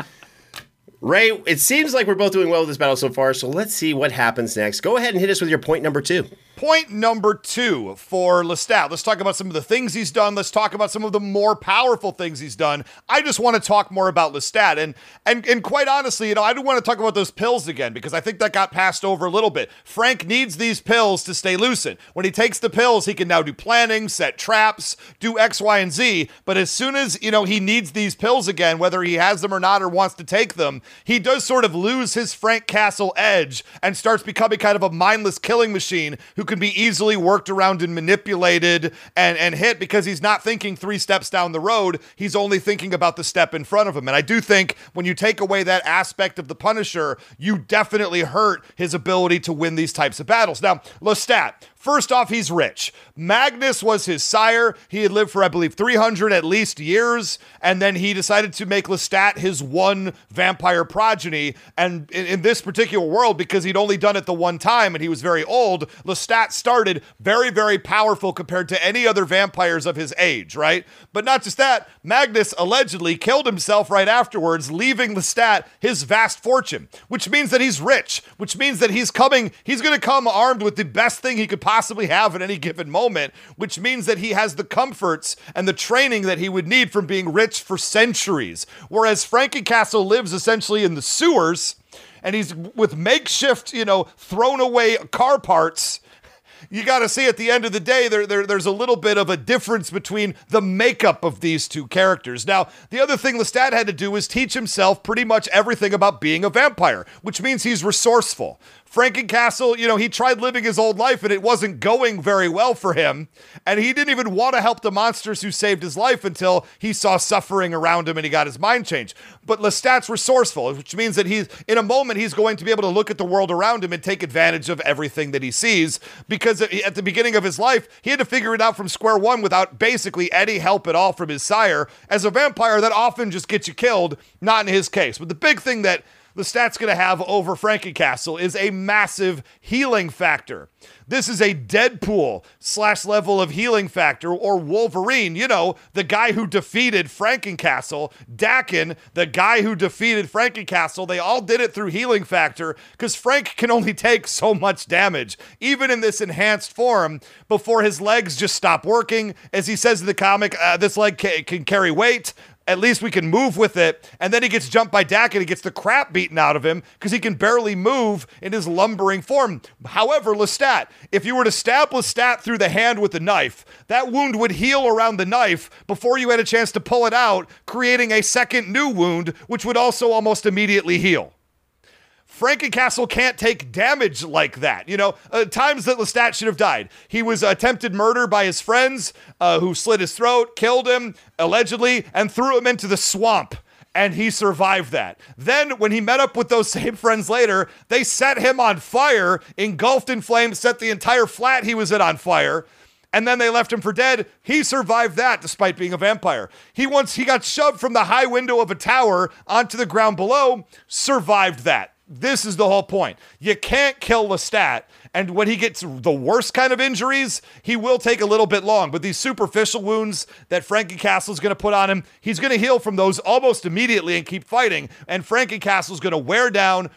Ray, it seems like we're both doing well with this battle so far, so let's see what happens next. Go ahead and hit us with your point number 2. Point number 2 for Lestat. Let's talk about some of the things he's done. Let's talk about some of the more powerful things he's done. I just want to talk more about Lestat. And quite honestly, I do want to talk about those pills again, because I think that got passed over a little bit. Frank needs these pills to stay lucid. When he takes the pills, he can now do planning, set traps, do X, Y, and Z. But as soon as, he needs these pills again, whether he has them or not or wants to take them, he does sort of lose his Frank Castle edge and starts becoming kind of a mindless killing machine who can be easily worked around and manipulated and hit, because he's not thinking 3 steps down the road. He's only thinking about the step in front of him. And I do think when you take away that aspect of the Punisher, you definitely hurt his ability to win these types of battles. Now, Lestat, first off, he's rich. Magnus was his sire. He had lived for, I believe, 300 at least years, and then he decided to make Lestat his one vampire progeny. And in this particular world, because he'd only done it the one time and he was very old, Lestat started very, very powerful compared to any other vampires of his age, right? But not just that, Magnus allegedly killed himself right afterwards, leaving Lestat his vast fortune, which means that he's rich, which means that he's going to come armed with the best thing he could possibly have at any given moment, which means that he has the comforts and the training that he would need from being rich for centuries. Whereas Frankie Castle lives essentially in the sewers, and he's with makeshift, thrown away car parts. You got to see at the end of the day, there's a little bit of a difference between the makeup of these two characters. Now, the other thing Lestat had to do is teach himself pretty much everything about being a vampire, which means he's resourceful. Frankencastle, he tried living his old life and it wasn't going very well for him. And he didn't even want to help the monsters who saved his life until he saw suffering around him and he got his mind changed. But Lestat's resourceful, which means that in a moment, he's going to be able to look at the world around him and take advantage of everything that he sees. Because at the beginning of his life, he had to figure it out from square one without basically any help at all from his sire. As a vampire, that often just gets you killed, not in his case. But the big thing that Lestat's going to have over Frankencastle is a massive healing factor. This is a Deadpool / level of healing factor, or Wolverine, the guy who defeated Frankencastle, Daken, the guy who defeated Frankencastle. They all did it through healing factor because Frank can only take so much damage, even in this enhanced form, before his legs just stop working. As he says in the comic, this leg can carry weight. At least we can move with it. And then he gets jumped by Daken. He gets the crap beaten out of him because he can barely move in his lumbering form. However, Lestat, if you were to stab Lestat through the hand with a knife, that wound would heal around the knife before you had a chance to pull it out, creating a second new wound, which would also almost immediately heal. Frankencastle can't take damage like that. Times that Lestat should have died. He was attempted murder by his friends who slit his throat, killed him, allegedly, and threw him into the swamp. And he survived that. Then, when he met up with those same friends later, they set him on fire, engulfed in flames, set the entire flat he was in on fire. And then they left him for dead. He survived that despite being a vampire. He got shoved from the high window of a tower onto the ground below, survived that. This is the whole point. You can't kill Lestat, and when he gets the worst kind of injuries, he will take a little bit long. But these superficial wounds that Frankencastle is going to put on him, he's going to heal from those almost immediately and keep fighting. And Frankencastle is going to wear down,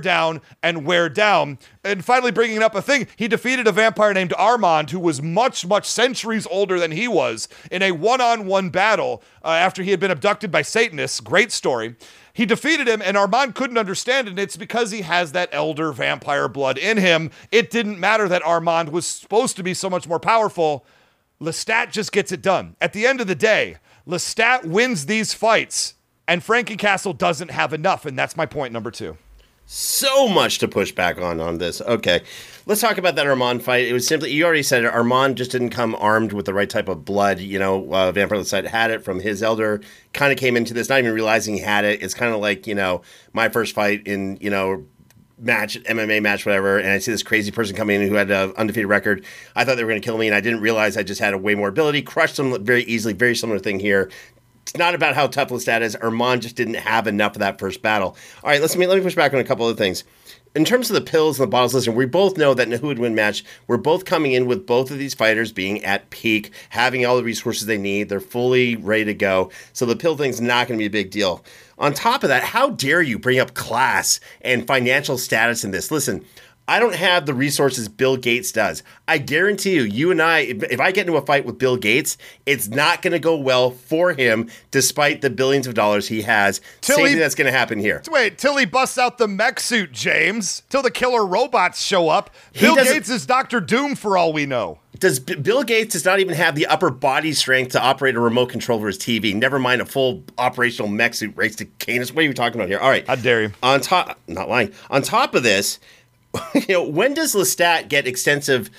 and wear down. And finally bringing up a thing, he defeated a vampire named Armand, who was much, much centuries older than he was, in a one-on-one battle after he had been abducted by Satanists. Great story. He defeated him, and Armand couldn't understand it, and it's because he has that elder vampire blood in him. It didn't matter that Armand was supposed to be so much more powerful. Lestat just gets it done. At the end of the day, Lestat wins these fights, and Frankencastle doesn't have enough, and that's my point number 2. So much to push back on this. Okay, let's talk about that Armand fight. It was simply, you already said it, Armand just didn't come armed with the right type of blood. Vampire Lestat had it from his elder, kind of came into this not even realizing he had it. It's kind of like, my first fight in, MMA match, whatever, and I see this crazy person coming in who had an undefeated record. I thought they were going to kill me, and I didn't realize I just had a way more ability. Crushed them very easily. Very similar thing here. It's not about how tough Lestat is. Armand just didn't have enough of that first battle. All right, let me push back on a couple of things. In terms of the pills and the bottles, listen, we both know that in a who would win match, we're both coming in with both of these fighters being at peak, having all the resources they need. They're fully ready to go. So the pill thing's not going to be a big deal. On top of that, how dare you bring up class and financial status in this? Listen, I don't have the resources Bill Gates does. I guarantee you and I, if I get into a fight with Bill Gates, it's not going to go well for him, despite the billions of dollars he has. Same thing that's going to happen here. Wait, till he busts out the mech suit, James. Till the killer robots show up. Bill Gates is Dr. Doom for all we know. Bill Gates does not even have the upper body strength to operate a remote control for his TV. Never mind a full operational mech suit race to Canis. What are you talking about here? All right. How dare you? Not lying. On top of this, when does Lestat get extensive,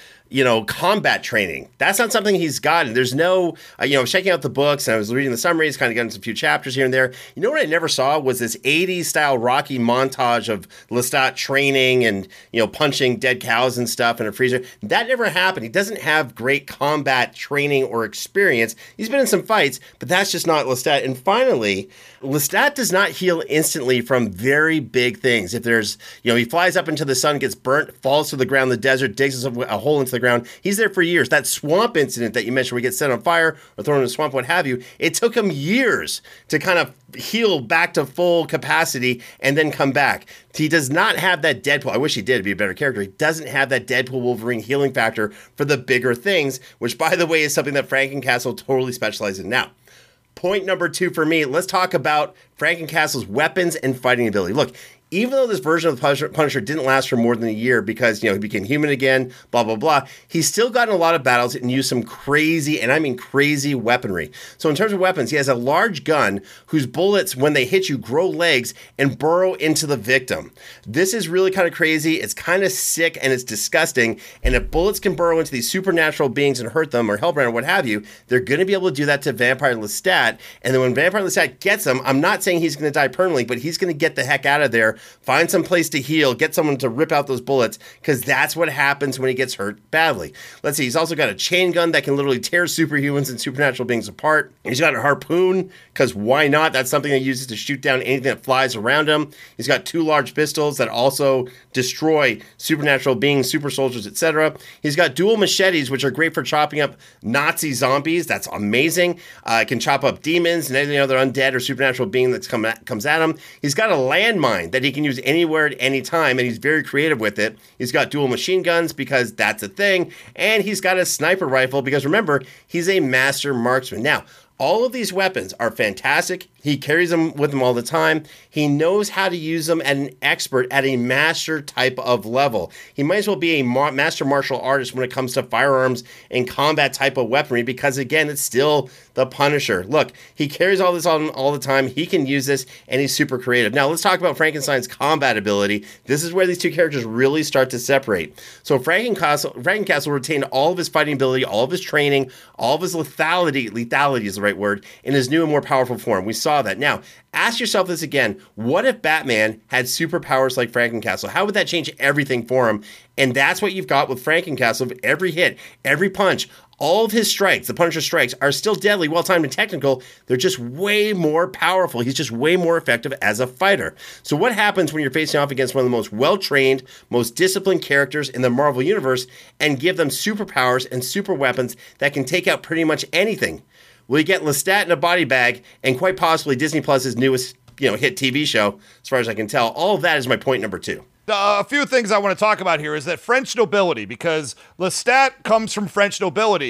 combat training? That's not something he's gotten. There's no, I was checking out the books and I was reading the summaries, kind of getting a few chapters here and there. You know what I never saw was this 80s style Rocky montage of Lestat training and, punching dead cows and stuff in a freezer. That never happened. He doesn't have great combat training or experience. He's been in some fights, but that's just not Lestat. And finally, Lestat does not heal instantly from very big things. If there's, he flies up into the sun, gets burnt, falls to the ground in the desert, digs a hole into the ground. He's there for years. That swamp incident that you mentioned where he gets set on fire or thrown in a swamp, what have you, it took him years to kind of heal back to full capacity and then come back. He does not have that Deadpool. I wish he did. It'd be a better character. He doesn't have that Deadpool Wolverine healing factor for the bigger things, which, by the way, is something that Frankencastle totally specializes in. Now, point number 2 for me, let's talk about Frankencastle's weapons and fighting ability. Look, even though this version of the Punisher didn't last for more than a year because, he became human again, blah, blah, blah, he's still gotten a lot of battles and used some crazy, and I mean crazy, weaponry. So in terms of weapons, he has a large gun whose bullets, when they hit you, grow legs and burrow into the victim. This is really kind of crazy. It's kind of sick and it's disgusting. And if bullets can burrow into these supernatural beings and hurt them or Hellbrand or what have you, they're going to be able to do that to Vampire Lestat. And then when Vampire Lestat gets him, I'm not saying he's going to die permanently, but he's going to get the heck out of there, find some place to heal, get someone to rip out those bullets, because that's what happens when he gets hurt badly. Let's see, he's also got a chain gun that can literally tear superhumans and supernatural beings apart. He's got a harpoon, because why not? That's something he uses to shoot down anything that flies around him. He's got 2 large pistols that also destroy supernatural beings, super soldiers, etc. He's got dual machetes, which are great for chopping up Nazi zombies. That's amazing. Can chop up demons and any other undead or supernatural being that comes at him. He's got a landmine that he can use anywhere at any time, and he's very creative with it. He's got dual machine guns because that's a thing, and he's got a sniper rifle because, remember, he's a master marksman. Now, all of these weapons are fantastic. He carries them with him all the time. He knows how to use them at an expert, at a master type of level. He might as well be a master martial artist when it comes to firearms and combat type of weaponry because, again, it's still the Punisher. Look, he carries all this on all the time. He can use this, and he's super creative. Now, let's talk about Frankenstein's combat ability. This is where these two characters really start to separate. So Frankencastle retained all of his fighting ability, all of his training, all of his lethality is the right word, in his new and more powerful form. We saw that. Now, ask yourself this again. What if Batman had superpowers like Frankencastle? How would that change everything for him? And that's what you've got with Frankencastle. Every hit, every punch, all of his strikes, the Punisher strikes, are still deadly, well-timed, and technical. They're just way more powerful. He's just way more effective as a fighter. So what happens when you're facing off against one of the most well-trained, most disciplined characters in the Marvel Universe and give them superpowers and super weapons that can take out pretty much anything? Well, you get Lestat in a body bag and quite possibly Disney Plus's newest, hit TV show, as far as I can tell. All of that is my point number 2. A few things I want to talk about here is that French nobility, because Lestat comes from French nobility,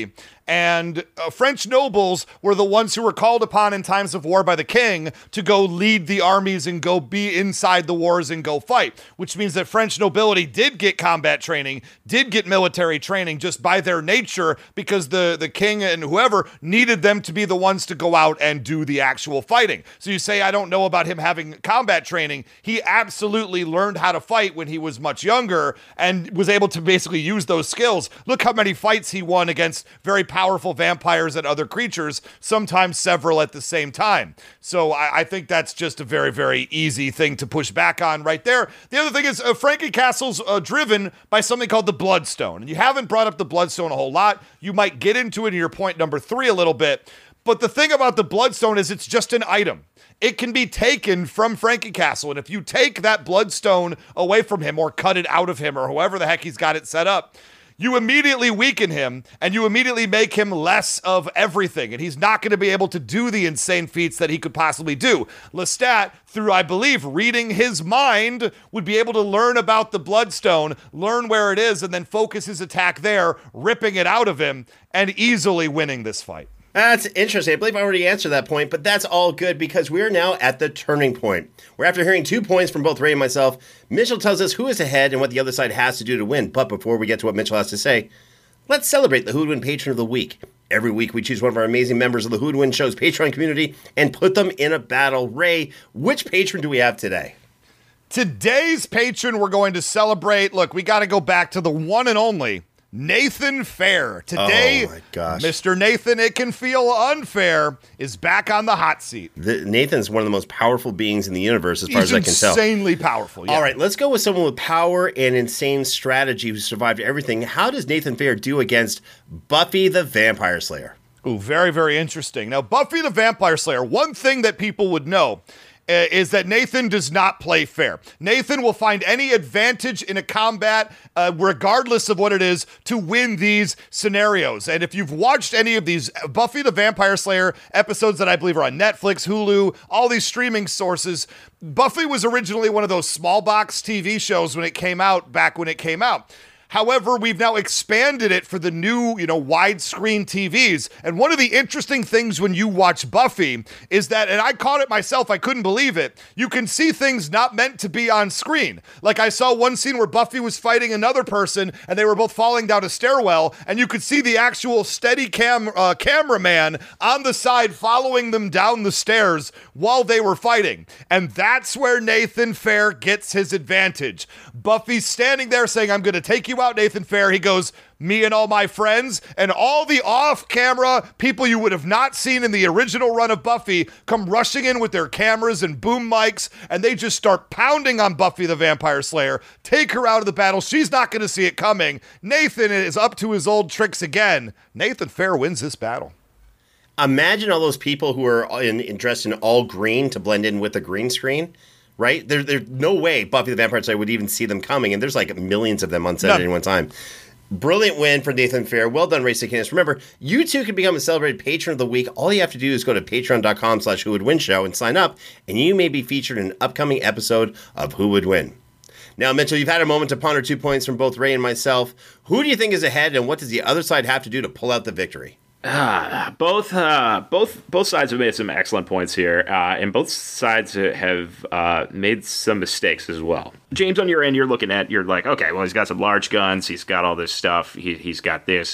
And French nobles were the ones who were called upon in times of war by the king to go lead the armies and go be inside the wars and go fight, which means that French nobility did get combat training, did get military training just by their nature, because the king and whoever needed them to be the ones to go out and do the actual fighting. So you say, I don't know about him having combat training. He absolutely learned how to fight when he was much younger and was able to basically use those skills. Look how many fights he won against very powerful vampires and other creatures, sometimes several at the same time. So I think that's just a very, very easy thing to push back on right there. The other thing is Frankie Castle's driven by something called the Bloodstone. And you haven't brought up the Bloodstone a whole lot. You might get into it in your point number 3 a little bit. But the thing about the Bloodstone is it's just an item. It can be taken from Frankie Castle. And if you take that Bloodstone away from him or cut it out of him or however the heck he's got it set up, you immediately weaken him and you immediately make him less of everything. And he's not going to be able to do the insane feats that he could possibly do. Lestat, through, I believe, reading his mind, would be able to learn about the Bloodstone, learn where it is, and then focus his attack there, ripping it out of him and easily winning this fight. That's interesting. I believe I already answered that point, but that's all good because we're now at the turning point, where after hearing 2 points from both Ray and myself, Mitchell tells us who is ahead and what the other side has to do to win. But before we get to what Mitchell has to say, let's celebrate the Who Would Win Patron of the Week. Every week we choose one of our amazing members of the Who Would Win Show's Patreon community and put them in a battle. Ray, which patron do we have today? Today's patron we're going to celebrate. Look, we got to go back to the one and only Nathan Fair. Today, oh my gosh. Mr. Nathan, It Can Feel Unfair, is back on the hot seat. Nathan's one of the most powerful beings in the universe, as far as I can tell. He's insanely powerful, yeah. All right, let's go with someone with power and insane strategy who survived everything. How does Nathan Fair do against Buffy the Vampire Slayer? Ooh, very, very interesting. Now, Buffy the Vampire Slayer, one thing that people would know is that Nathan does not play fair. Nathan will find any advantage in a combat, regardless of what it is, to win these scenarios. And if you've watched any of these Buffy the Vampire Slayer episodes that I believe are on Netflix, Hulu, all these streaming sources, Buffy was originally one of those small box TV shows when it came out, back when it came out. However, we've now expanded it for the new, widescreen TVs. And one of the interesting things when you watch Buffy is that, and I caught it myself, I couldn't believe it, you can see things not meant to be on screen. Like I saw one scene where Buffy was fighting another person and they were both falling down a stairwell, and you could see the actual steady cameraman on the side following them down the stairs while they were fighting. And that's where Nathan Fair gets his advantage. Buffy's standing there saying, I'm going to take you out, Nathan Fair. He goes, me and all my friends, and all the off-camera people you would have not seen in the original run of Buffy come rushing in with their cameras and boom mics, and they just start pounding on Buffy the Vampire Slayer, take her out of the battle. She's not going to see it coming. Nathan is up to his old tricks again. Nathan Fair wins this battle. Imagine all those people who are dressed in all green to blend in with the green screen. Right? There's no way Buffy the Vampire Slayer would even see them coming, and there's like millions of them on set at any one time. Brilliant win for Nathan Fair. Well done, Ray Sikinis. Remember, you too can become a celebrated patron of the week. All you have to do is go to patreon.com/whowouldwinshow and sign up, and you may be featured in an upcoming episode of Who Would Win. Now, Mitchell, you've had a moment to ponder 2 points from both Ray and myself. Who do you think is ahead, and what does the other side have to do to pull out the victory? Both sides have made some excellent points here, and both sides have made some mistakes as well. James, on your end, you're like, okay, well, he's got some large guns, he's got all this stuff, he's got this.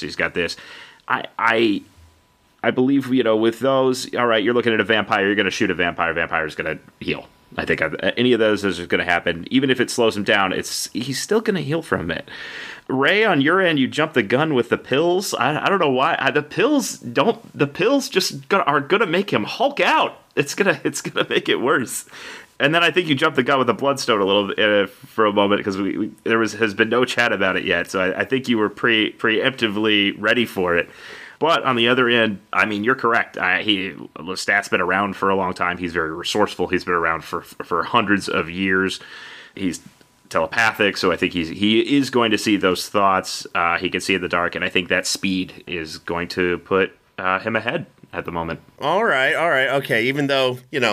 I believe, with those, all right, you're looking at a vampire, you're going to shoot a vampire, vampire's going to heal. I think any of those is going to happen. Even if it slows him down, he's still going to heal from it. Ray, on your end, you jumped the gun with the pills. I don't know why. The pills just are going to make him Hulk out. It's gonna make it worse. And then I think you jumped the gun with the Bloodstone a little bit for a moment because there has been no chat about it yet. So I think you were preemptively ready for it. But on the other end, I mean, you're correct. Lestat's been around for a long time. He's very resourceful. He's been around for hundreds of years. He's telepathic, so I think he is going to see those thoughts. He can see in the dark, and I think that speed is going to put him ahead at the moment. All right. Okay. Even though,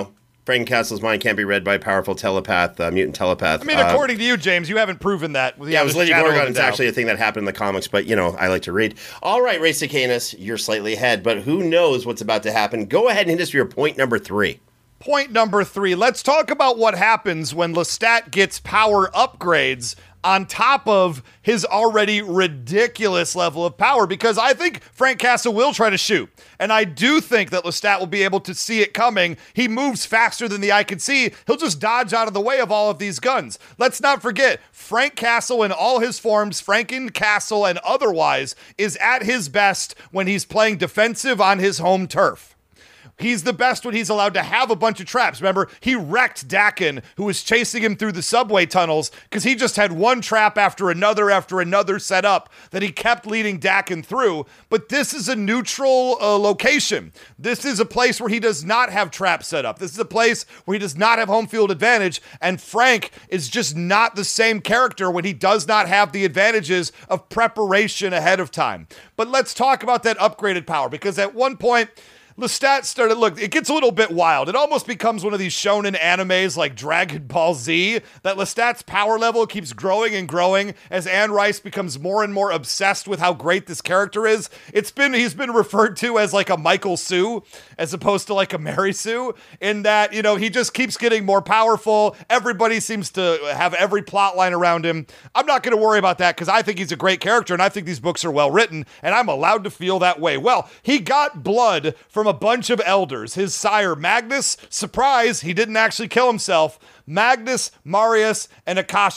Frankencastle's mind can't be read by a powerful telepath, mutant telepath. I mean, according to you, James, you haven't proven that. Yeah, it was Lady Gorgon. It's actually a thing that happened in the comics, but, I like to read. All right, Ray Cicanis, you're slightly ahead, but who knows what's about to happen. Go ahead and hit us for your point number 3. Point number 3. Let's talk about what happens when Lestat gets power upgrades on top of his already ridiculous level of power, because I think Frank Castle will try to shoot. And I do think that Lestat will be able to see it coming. He moves faster than the eye can see. He'll just dodge out of the way of all of these guns. Let's not forget, Frank Castle in all his forms, Frankencastle and otherwise, is at his best when he's playing defensive on his home turf. He's the best when he's allowed to have a bunch of traps. Remember, he wrecked Dakin, who was chasing him through the subway tunnels, because he just had one trap after another set up that he kept leading Dakin through. But this is a neutral location. This is a place where he does not have traps set up. This is a place where he does not have home field advantage, and Frank is just not the same character when he does not have the advantages of preparation ahead of time. But let's talk about that upgraded power, because at one point, Lestat started, look, it gets a little bit wild. It almost becomes one of these shonen animes like Dragon Ball Z, that Lestat's power level keeps growing and growing as Anne Rice becomes more and more obsessed with how great this character is. He's been referred to as like a Michael Sue as opposed to like a Mary Sue, in that, he just keeps getting more powerful. Everybody seems to have every plot line around him. I'm not going to worry about that because I think he's a great character and I think these books are well written and I'm allowed to feel that way. Well, he got blood from a bunch of elders. His sire, Magnus, surprise, he didn't actually kill himself. Magnus, Marius, and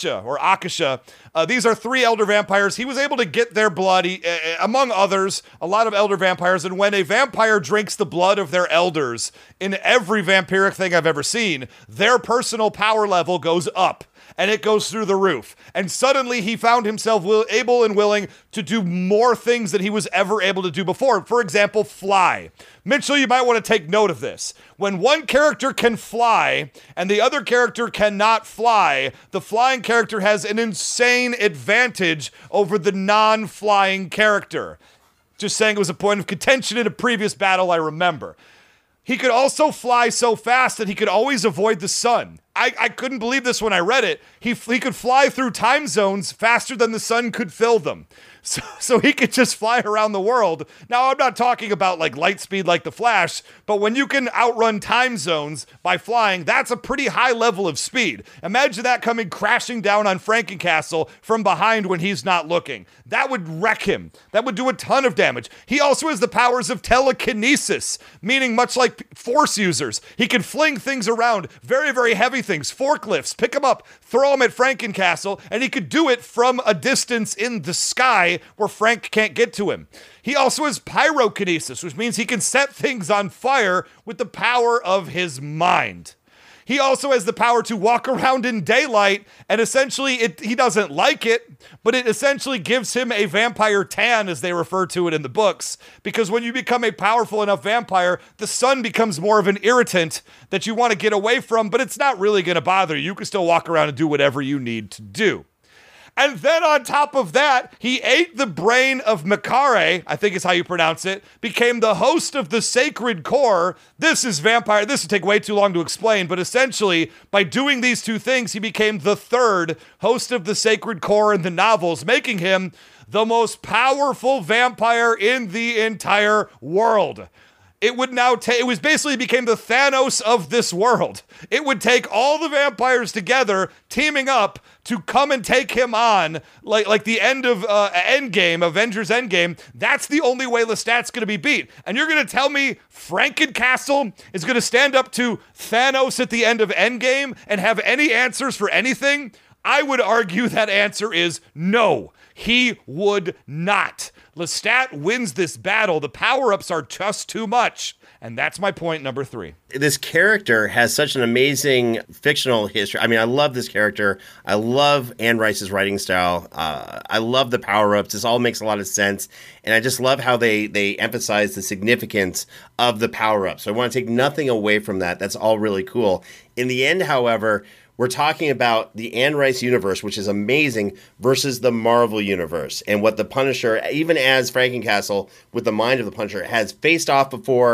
Akasha. These are 3 elder vampires. He was able to get their blood, among others, a lot of elder vampires. And when a vampire drinks the blood of their elders, in every vampiric thing I've ever seen, their personal power level goes up. And it goes through the roof. And suddenly he found himself able and willing to do more things than he was ever able to do before. For example, fly. Mitchell, you might want to take note of this. When one character can fly and the other character cannot fly, the flying character has an insane advantage over the non-flying character. Just saying, it was a point of contention in a previous battle, I remember. He could also fly so fast that he could always avoid the sun. I couldn't believe this when I read it. He could fly through time zones faster than the sun could fill them. So he could just fly around the world. Now, I'm not talking about like light speed like the Flash, but when you can outrun time zones by flying, that's a pretty high level of speed. Imagine that coming crashing down on Frankencastle from behind when he's not looking. That would wreck him. That would do a ton of damage. He also has the powers of telekinesis, meaning much like Force users. He can fling things around, very, very heavy things, forklifts, pick them up, throw them at Frankencastle, and he could do it from a distance in the sky where Frank can't get to him. He also has pyrokinesis, which means he can set things on fire with the power of his mind. He also has the power to walk around in daylight, and essentially he doesn't like it, but it essentially gives him a vampire tan, as they refer to it in the books, because when you become a powerful enough vampire, the sun becomes more of an irritant that you want to get away from, but it's not really going to bother you. You can still walk around and do whatever you need to do. And then on top of that, he ate the brain of Makare, I think is how you pronounce it, became the host of the Sacred Core. This is vampire. This would take way too long to explain, but essentially, by doing these 2 things, he became the 3rd host of the Sacred Core in the novels, making him the most powerful vampire in the entire world. It would now it was basically became the Thanos of this world. It would take all the vampires together, teaming up to come and take him on, like the end of Endgame, Avengers Endgame. That's the only way Lestat's going to be beat. And you're going to tell me Frankencastle is going to stand up to Thanos at the end of Endgame and have any answers for anything? I would argue that answer is no. He would not. Lestat wins this battle. The power-ups are just too much. And that's my point number 3. This character has such an amazing fictional history. I mean, I love this character. I love Anne Rice's writing style. I love the power-ups. This all makes a lot of sense. And I just love how they emphasize the significance of the power-ups. So I want to take nothing away from that. That's all really cool. In the end, however, we're talking about the Anne Rice universe, which is amazing, versus the Marvel universe, and what the Punisher, even as Frankencastle, with the mind of the Punisher, has faced off before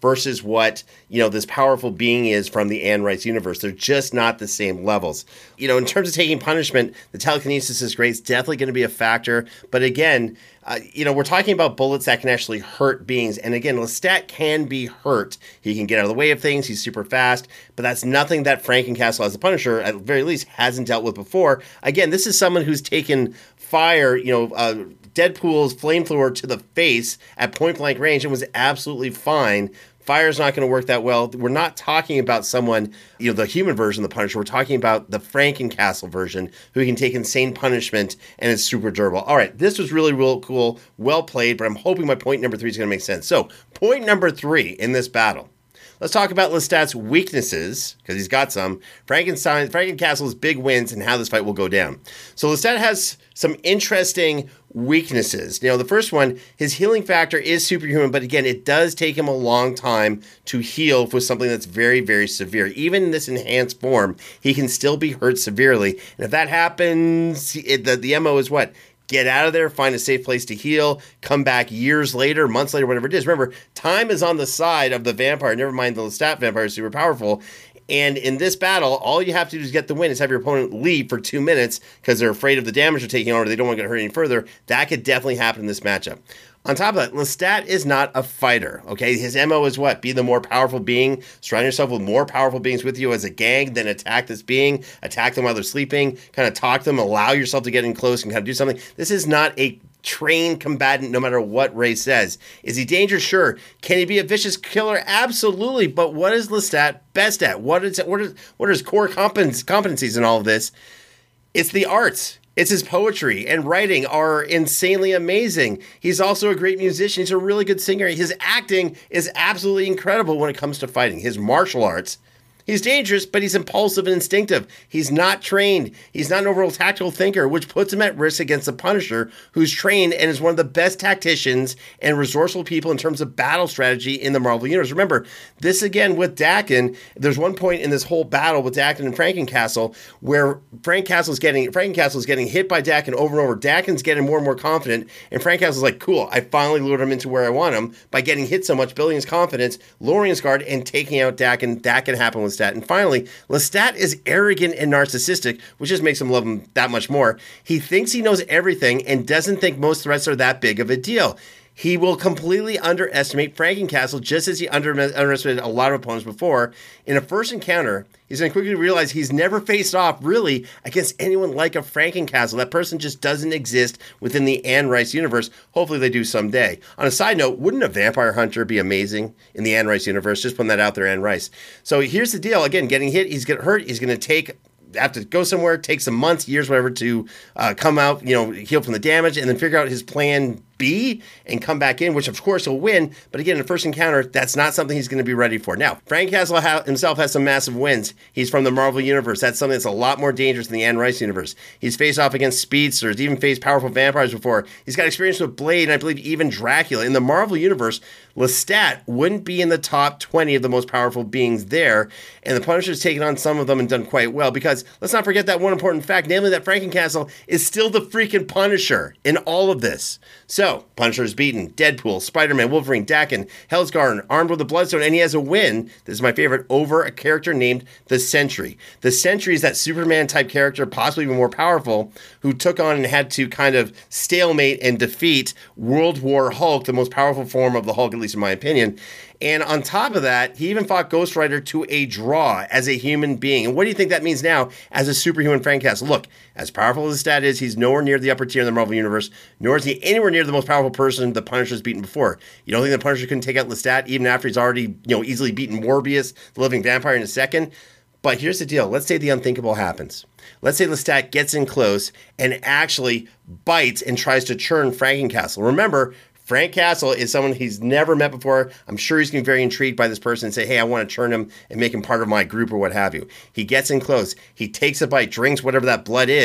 versus what, this powerful being is from the Anne Rice universe. They're just not the same levels. In terms of taking punishment, the telekinesis is great. It's definitely going to be a factor. But again, we're talking about bullets that can actually hurt beings. And again, Lestat can be hurt. He can get out of the way of things. He's super fast. But that's nothing that Frankencastle, as the Punisher, at the very least, hasn't dealt with before. Again, this is someone who's taken fire, Deadpool's flamethrower to the face at point blank range and was absolutely fine. Fire's not going to work that well. We're not talking about someone, the human version of the Punisher. We're talking about the Frankencastle version who can take insane punishment and is super durable. All right, this was really, real cool. Well played, but I'm hoping my point number 3 is going to make sense. So, point number 3 in this battle. Let's talk about Lestat's weaknesses, because he's got some. Frankencastle's big wins and how this fight will go down. So Lestat has some interesting weaknesses. The first one, his healing factor is superhuman, but again, it does take him a long time to heal with something that's very, very severe. Even in this enhanced form, he can still be hurt severely. And if that happens, the MO is what? Get out of there, find a safe place to heal, come back years later, months later, whatever it is. Remember, time is on the side of the vampire. Never mind the Lestat vampire is super powerful. And in this battle, all you have to do is get the win is have your opponent leave for 2 minutes because they're afraid of the damage they're taking on or they don't want to get hurt any further. That could definitely happen in this matchup. On top of that, Lestat is not a fighter, okay? His MO is what? Be the more powerful being, surround yourself with more powerful beings with you as a gang, then attack this being, attack them while they're sleeping, kind of talk to them, allow yourself to get in close and kind of do something. This is not a trained combatant no matter what Ray says. Is he dangerous? Sure. Can he be a vicious killer? Absolutely. But what is Lestat best at? What are his core competencies in all of this? It's the arts. It's his poetry and writing are insanely amazing. He's also a great musician. He's a really good singer. His acting is absolutely incredible when it comes to fighting. His martial arts, he's dangerous, but he's impulsive and instinctive. He's not trained. He's not an overall tactical thinker, which puts him at risk against the Punisher, who's trained and is one of the best tacticians and resourceful people in terms of battle strategy in the Marvel Universe. Remember, this again with Daken, there's one point in this whole battle with Daken and Frankencastle where Frankencastle is getting hit by Daken over and over. Daken's getting more and more confident, and Frankencastle's like, cool, I finally lured him into where I want him by getting hit so much, building his confidence, lowering his guard, and taking out Daken. That can happen with Lestat. And finally, Lestat is arrogant and narcissistic, which just makes him love him that much more. He thinks he knows everything and doesn't think most threats are that big of a deal. He will completely underestimate Frankencastle just as he underestimated a lot of opponents before. In a first encounter, he's going to quickly realize he's never faced off really against anyone like a Frankencastle. That person just doesn't exist within the Anne Rice universe. Hopefully they do someday. On a side note, wouldn't a vampire hunter be amazing in the Anne Rice universe? Just putting that out there, Anne Rice. So here's the deal. Again, getting hit, he's getting hurt. He's going to have to go somewhere, take some months, years, whatever, to come out, heal from the damage, and then figure out his plan B and come back in, which of course he'll win. But again, in the first encounter, that's not something he's going to be ready for. Now, Frankencastle himself has some massive wins. He's from the Marvel Universe. That's something that's a lot more dangerous than the Anne Rice Universe. He's faced off against speedsters, even faced powerful vampires before. He's got experience with Blade, and I believe even Dracula. In the Marvel Universe, Lestat wouldn't be in the top 20 of the most powerful beings there, and the Punisher's taken on some of them and done quite well, because let's not forget that one important fact, namely that Frankencastle is still the freaking Punisher in all of this. So, Punisher's beaten Deadpool, Spider-Man, Wolverine, Daken, Hellsgarn, armed with the Bloodstone, and he has a win, this is my favorite, over a character named the Sentry. The Sentry is that Superman-type character, possibly even more powerful, who took on and had to kind of stalemate and defeat World War Hulk, the most powerful form of the Hulk, at least in my opinion. And on top of that, he even fought Ghost Rider to a draw as a human being. And what do you think that means now as a superhuman Frankencastle? Look, as powerful as Lestat is, he's nowhere near the upper tier in the Marvel Universe, nor is he anywhere near the most powerful person the Punisher's beaten before. You don't think the Punisher couldn't take out Lestat even after he's already, easily beaten Morbius, the living vampire, in a second? But here's the deal. Let's say the unthinkable happens. Let's say Lestat gets in close and actually bites and tries to churn Frankencastle. Remember, Frankencastle is someone he's never met before. I'm sure he's going to be very intrigued by this person and say, hey, I want to churn him and make him part of my group or what have you. He gets in close. He takes a bite, drinks whatever that blood is,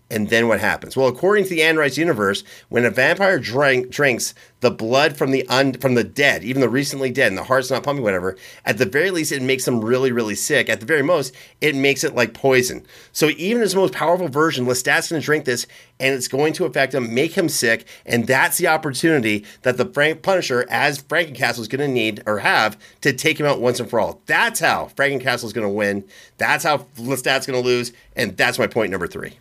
And then what happens? Well, according to the Anne Rice universe, when a vampire drinks the blood from the dead, even the recently dead, and the heart's not pumping, whatever, at the very least, it makes them really, really sick. At the very most, it makes it like poison. So even his most powerful version, Lestat's going to drink this, and it's going to affect him, make him sick, and that's the opportunity that the Punisher, as Frankencastle, is going to need or have to take him out once and for all. That's how Frankencastle is going to win. That's how Lestat's going to lose, and that's my point number 3.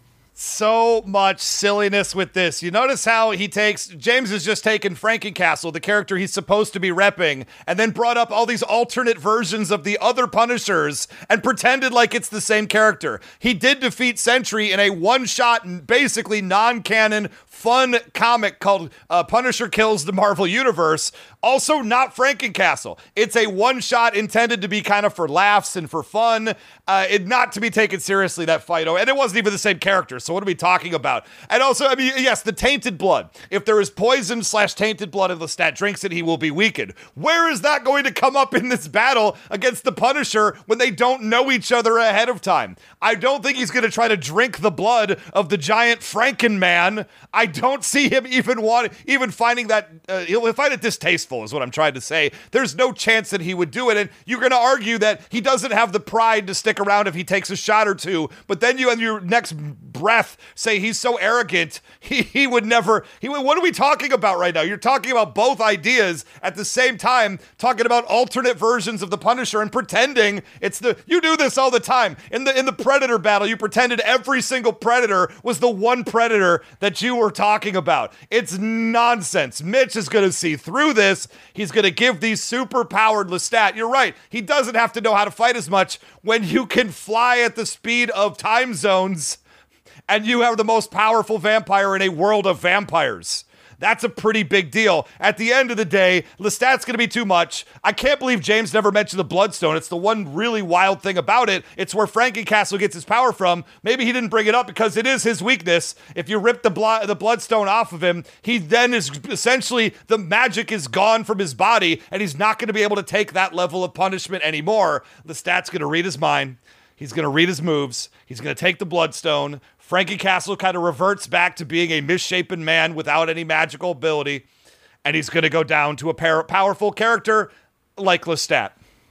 So much silliness with this. You notice how James has just taken Frankencastle, the character he's supposed to be repping, and then brought up all these alternate versions of the other Punishers and pretended like it's the same character. He did defeat Sentry in a one-shot, basically non-canon, fun comic called Punisher Kills the Marvel Universe. Also not Frankencastle. It's a one-shot intended to be kind of for laughs and for fun, not to be taken seriously, that fight. And it wasn't even the same character, so what are we talking about? And also, I mean, yes, the tainted blood. If there is poison/tainted blood and Lestat drinks it, he will be weakened. Where is that going to come up in this battle against the Punisher when they don't know each other ahead of time? I don't think he's going to try to drink the blood of the giant Frankenman. I don't see him even finding that, he'll find it distasteful, is what I'm trying to say. There's no chance that he would do it, and you're going to argue that he doesn't have the pride to stick around if he takes a shot or two, but then you, in your next breath, say he's so arrogant, he would never, what are we talking about right now? You're talking about both ideas at the same time, talking about alternate versions of the Punisher and pretending you do this all the time. In the Predator battle, you pretended every single Predator was the one Predator that you were talking about. It's nonsense. Mitch is going to see through this. He's going to give these super-powered Lestat. You're right. He doesn't have to know how to fight as much when you can fly at the speed of time zones and you have the most powerful vampire in a world of vampires. That's a pretty big deal. At the end of the day, Lestat's going to be too much. I can't believe James never mentioned the Bloodstone. It's the one really wild thing about it. It's where Frankencastle gets his power from. Maybe he didn't bring it up because it is his weakness. If you rip the Bloodstone off of him, he then is essentially, the magic is gone from his body, and he's not going to be able to take that level of punishment anymore. Lestat's going to read his mind. He's going to read his moves. He's going to take the Bloodstone. Frankencastle kind of reverts back to being a misshapen man without any magical ability, and he's going to go down to a powerful character like Lestat.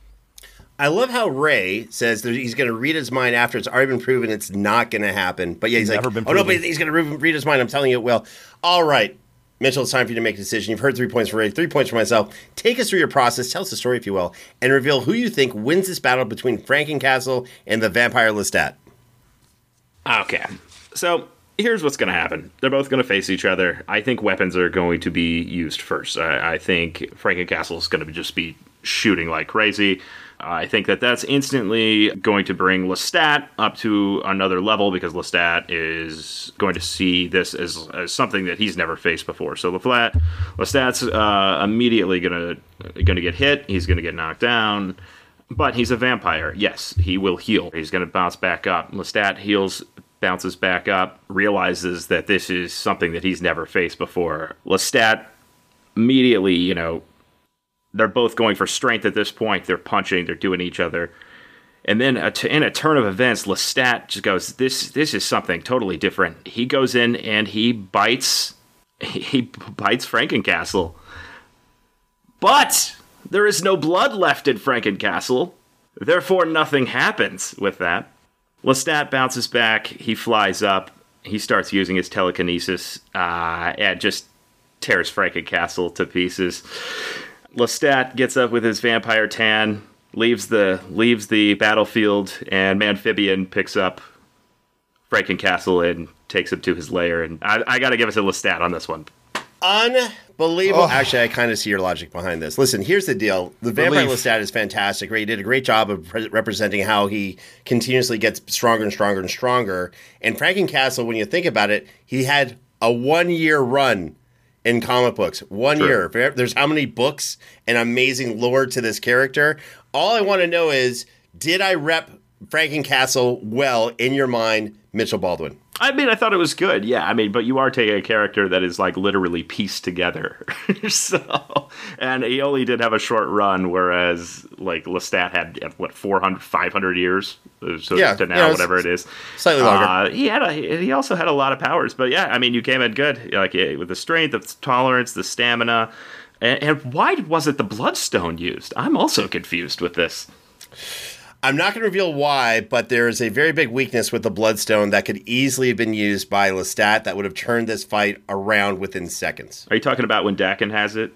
I love how Ray says that he's going to read his mind after it's already been proven it's not going to happen. But yeah, he's like, oh no, but he's going to read his mind. I'm telling you it will. All right, Mitchell, it's time for you to make a decision. You've heard 3 points for Ray, 3 points for myself. Take us through your process. Tell us the story, if you will, and reveal who you think wins this battle between Frankencastle and the vampire Lestat. Okay, so here's what's going to happen. They're both going to face each other. I think weapons are going to be used first. I think Frankencastle is going to just be shooting like crazy. I think that's instantly going to bring Lestat up to another level because Lestat is going to see this as something that he's never faced before. So Lestat's immediately going to get hit. He's going to get knocked down. But he's a vampire. Yes, he will heal. He's going to bounce back up. Lestat heals, bounces back up, realizes that this is something that he's never faced before. Lestat immediately, they're both going for strength at this point. They're punching, they're doing each other. And then in a turn of events, Lestat just goes, this is something totally different. He goes in and he bites Frankencastle. But there is no blood left in Frankencastle. Therefore, nothing happens with that. Lestat bounces back. He flies up. He starts using his telekinesis and just tears Frankencastle to pieces. Lestat gets up with his vampire tan, leaves the battlefield, and Amphibian picks up Frankencastle and takes him to his lair. And I got to give it to Lestat on this one. Unbelievable. Oh. Actually, I kind of see your logic behind this. Listen, here's the deal. The vampire Lestat is fantastic. Ray did a great job of representing how he continuously gets stronger and stronger and stronger. And Frankencastle, when you think about it, he had a 1-year run in comic books. 1 year. There's how many books and amazing lore to this character. All I want to know is, did I rep Frankencastle well in your mind, Mitchell Baldwin? I mean, I thought it was good. Yeah, I mean, but you are taking a character that is like literally pieced together. So, and he only did have a short run, whereas like Lestat had what 400, 500 years. So to now, whatever it is, slightly longer. He also had a lot of powers, but yeah, I mean, you came in good, like with the strength, the tolerance, the stamina, and why wasn't the Bloodstone used? I'm also confused with this. I'm not going to reveal why, but there is a very big weakness with the Bloodstone that could easily have been used by Lestat that would have turned this fight around within seconds. Are you talking about when Dakin has it?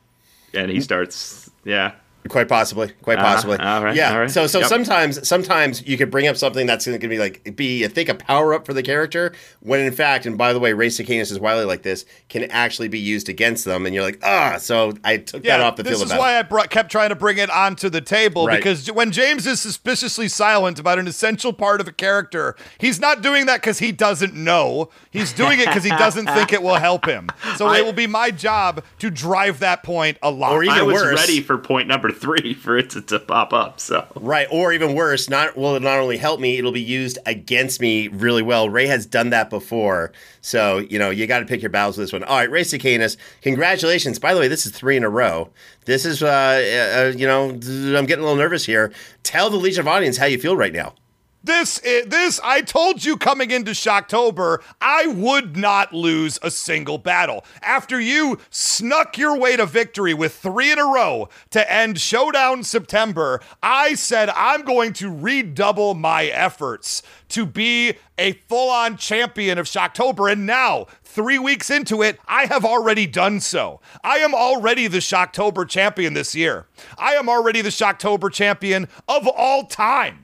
And he starts, yeah. Quite possibly. All right. Yeah. All right. So sometimes you could bring up something that's going to be I think a power up for the character when in fact, and by the way, Rey Sicanus is wildly like this, can actually be used against them, and you're like, so I took that off the field. This is why I kept trying to bring it onto the table, because when James is suspiciously silent about an essential part of a character, he's not doing that because he doesn't know. He's doing it because he doesn't think it will help him. So it will be my job to drive that point a lot. Or even I was worse, ready for point number 3 for it to pop up. So right, or even worse, not only help me, it'll be used against me really well. Rey has done that before, so you got to pick your battles with this one. All right, Rey Sicanus, congratulations! By the way, this is 3 in a row. This is I'm getting a little nervous here. Tell the Legion of Audience how you feel right now. This, I told you coming into Shocktober, I would not lose a single battle. After you snuck your way to victory with 3 in a row to end Showdown September, I said I'm going to redouble my efforts to be a full-on champion of Shocktober, and now, 3 weeks into it, I have already done so. I am already the Shocktober champion this year. I am already the Shocktober champion of all time.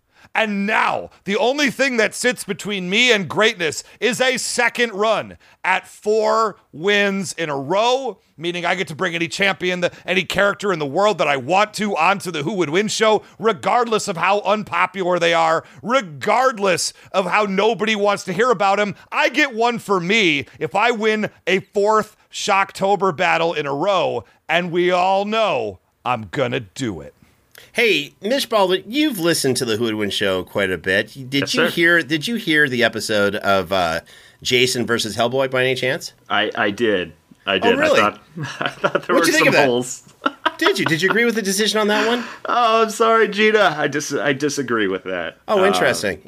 And now, the only thing that sits between me and greatness is a second run at 4 wins in a row, meaning I get to bring any champion, any character in the world that I want to onto the Who Would Win show, regardless of how unpopular they are, regardless of how nobody wants to hear about them. I get one for me if I win a 4th Shocktober battle in a row, and we all know I'm gonna do it. Hey, Mitch Baldwin, you've listened to the Who Would Win show quite a bit. Did you hear the episode of Jason versus Hellboy by any chance? I did. Oh, really? I thought there were some holes. Did you agree with the decision on that one? Oh, I'm sorry, Gina. I disagree with that. Oh, interesting.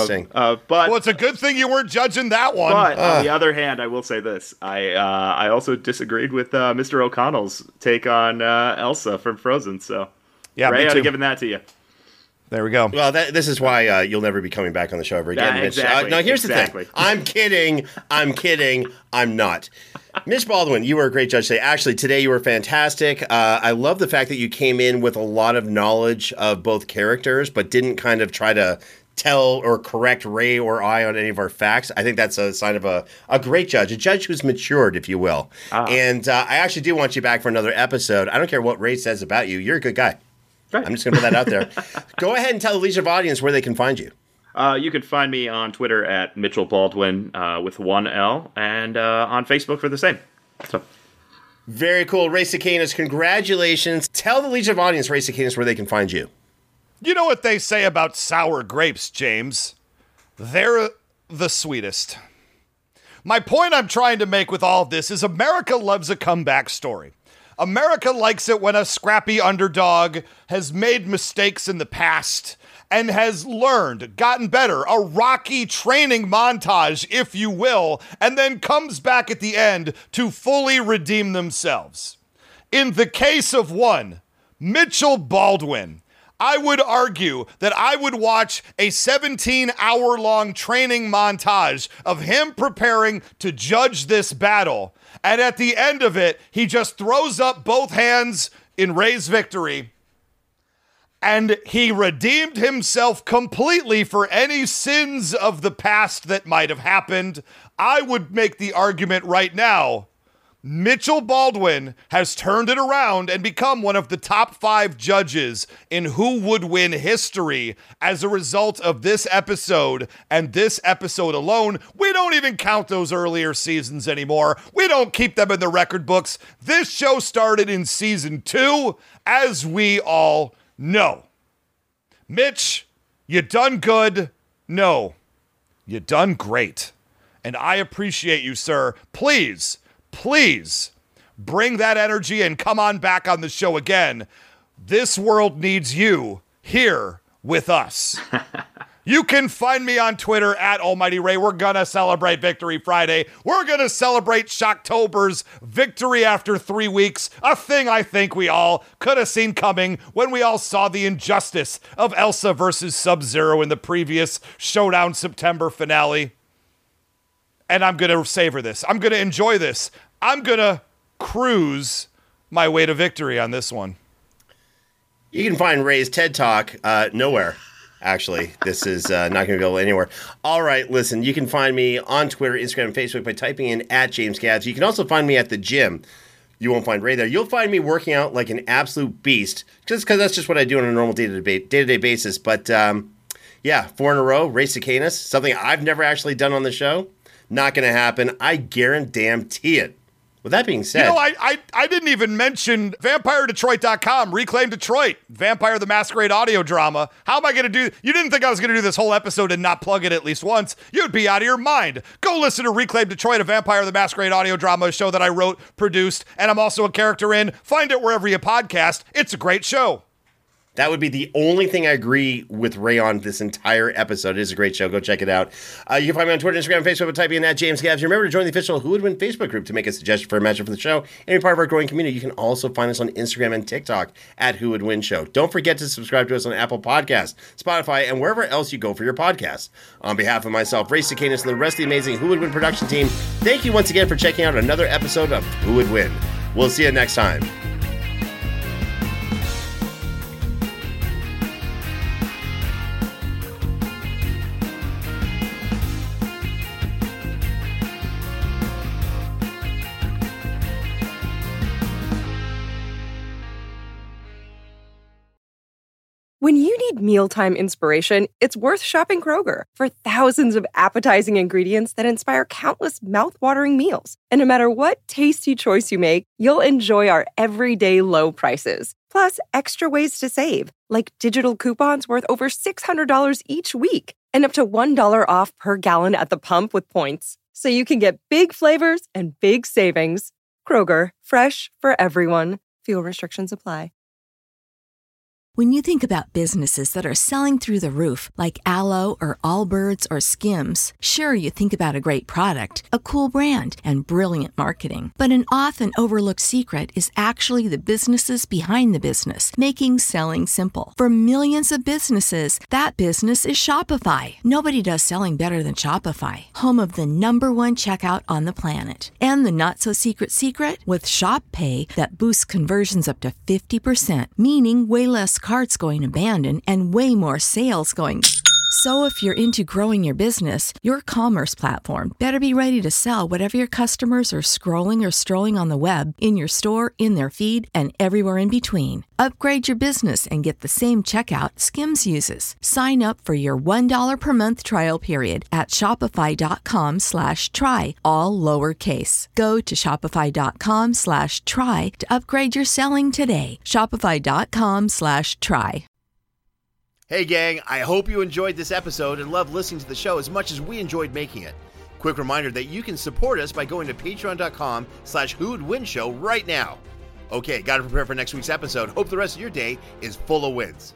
Well, it's a good thing you weren't judging that one. But on the other hand, I will say this: I also disagreed with Mr. O'Connell's take on Elsa from Frozen. So. Yeah, Ray, I'd have given that to you. There we go. Well, this is why you'll never be coming back on the show ever again, Mitch. Exactly, now, here's the thing. I'm kidding. I'm not. Mitch Baldwin, you were a great judge today. Actually, today you were fantastic. I love the fact that you came in with a lot of knowledge of both characters, but didn't kind of try to tell or correct Ray or I on any of our facts. I think that's a sign of a great judge, a judge who's matured, if you will. And I actually do want you back for another episode. I don't care what Ray says about you. You're a good guy. Right. I'm just going to put that out there. Go ahead and tell the Legion of Audience where they can find you. You can find me on Twitter at Mitchell Baldwin with 1 L, and on Facebook for the same. So. Very cool. Rey Sicanus, congratulations. Tell the Legion of Audience, Rey Sicanus, where they can find you. You know what they say about sour grapes, James? They're the sweetest. My point I'm trying to make with all of this is America loves a comeback story. America likes it when a scrappy underdog has made mistakes in the past and has learned, gotten better, a rocky training montage, if you will, and then comes back at the end to fully redeem themselves. In the case of one, Mitchell Baldwin, I would argue that I would watch a 17-hour-long training montage of him preparing to judge this battle. And at the end of it, he just throws up both hands in Rey's victory. And he redeemed himself completely for any sins of the past that might have happened. I would make the argument right now, Mitchell Baldwin has turned it around and become one of the top 5 judges in Who Would Win history as a result of this episode and this episode alone. We don't even count those earlier seasons anymore. We don't keep them in the record books. This show started in season 2, as we all know. Mitch, you done good. No, You done great. And I appreciate you, sir. Please, please bring that energy and come on back on the show again. This world needs you here with us. You can find me on Twitter at Almighty Ray. We're going to celebrate Victory Friday. We're going to celebrate Shocktober's victory after 3 weeks, a thing I think we all could have seen coming when we all saw the injustice of Elsa versus Sub-Zero in the previous Showdown September finale. And I'm going to savor this. I'm going to enjoy this. I'm going to cruise my way to victory on this one. You can find Ray's TED Talk nowhere. Actually, this is not going to go anywhere. All right, listen, you can find me on Twitter, Instagram, and Facebook by typing in @JamesGabs. You can also find me at the gym. You won't find Ray there. You'll find me working out like an absolute beast, just because that's just what I do on a normal day-to-day basis. But, yeah, 4 in a row, Ray Cicanis, something I've never actually done on the show. Not going to happen. I guarantee it. With that being said... You know, I didn't even mention VampireDetroit.com, Reclaim Detroit, Vampire the Masquerade audio drama. How am I going to do... You didn't think I was going to do this whole episode and not plug it at least once. You'd be out of your mind. Go listen to Reclaim Detroit, a Vampire the Masquerade audio drama show that I wrote, produced, and I'm also a character in. Find it wherever you podcast. It's a great show. That would be the only thing I agree with Ray on this entire episode. It is a great show. Go check it out. You can find me on Twitter, Instagram, and Facebook by typing in @JamesGabs. Remember to join the official Who Would Win Facebook group to make a suggestion for a matchup for the show and be part of our growing community. You can also find us on Instagram and TikTok @Who Would Win Show. Don't forget to subscribe to us on Apple Podcasts, Spotify, and wherever else you go for your podcasts. On behalf of myself, Ray Cicanis, and the rest of the amazing Who Would Win production team, thank you once again for checking out another episode of Who Would Win. We'll see you next time. When you need mealtime inspiration, it's worth shopping Kroger. For thousands of appetizing ingredients that inspire countless mouth-watering meals. And no matter what tasty choice you make, you'll enjoy our everyday low prices. Plus, extra ways to save, like digital coupons worth over $600 each week. And up to $1 off per gallon at the pump with points. So you can get big flavors and big savings. Kroger, fresh for everyone. Fuel restrictions apply. When you think about businesses that are selling through the roof, like Aloe or Allbirds or Skims, sure, you think about a great product, a cool brand, and brilliant marketing. But an often overlooked secret is actually the businesses behind the business, making selling simple. For millions of businesses, that business is Shopify. Nobody does selling better than Shopify, home of the #1 checkout on the planet. And the not-so-secret secret? With Shop Pay that boosts conversions up to 50%, meaning way less carts going abandoned and way more sales going. So if you're into growing your business, your commerce platform better be ready to sell whatever your customers are scrolling or strolling on the web, in your store, in their feed, and everywhere in between. Upgrade your business and get the same checkout Skims uses. Sign up for your $1 per month trial period at shopify.com/try, all lowercase. Go to shopify.com/try to upgrade your selling today. Shopify.com/try. Hey gang, I hope you enjoyed this episode and loved listening to the show as much as we enjoyed making it. Quick reminder that you can support us by going to patreon.com/whowouldwinshow right now. Okay, gotta prepare for next week's episode. Hope the rest of your day is full of wins.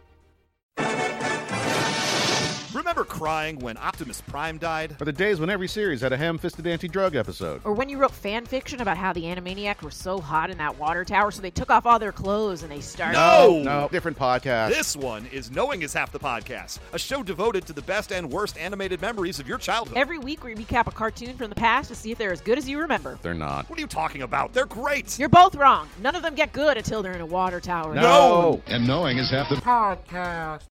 Remember crying when Optimus Prime died? Or the days when every series had a ham-fisted anti-drug episode? Or when you wrote fan fiction about how the Animaniacs were so hot in that water tower, so they took off all their clothes and they started... No, different podcast. This one is Knowing is Half the Podcast, a show devoted to the best and worst animated memories of your childhood. Every week we recap a cartoon from the past to see if they're as good as you remember. They're not. What are you talking about? They're great. You're both wrong. None of them get good until they're in a water tower. No! And Knowing is Half the Podcast.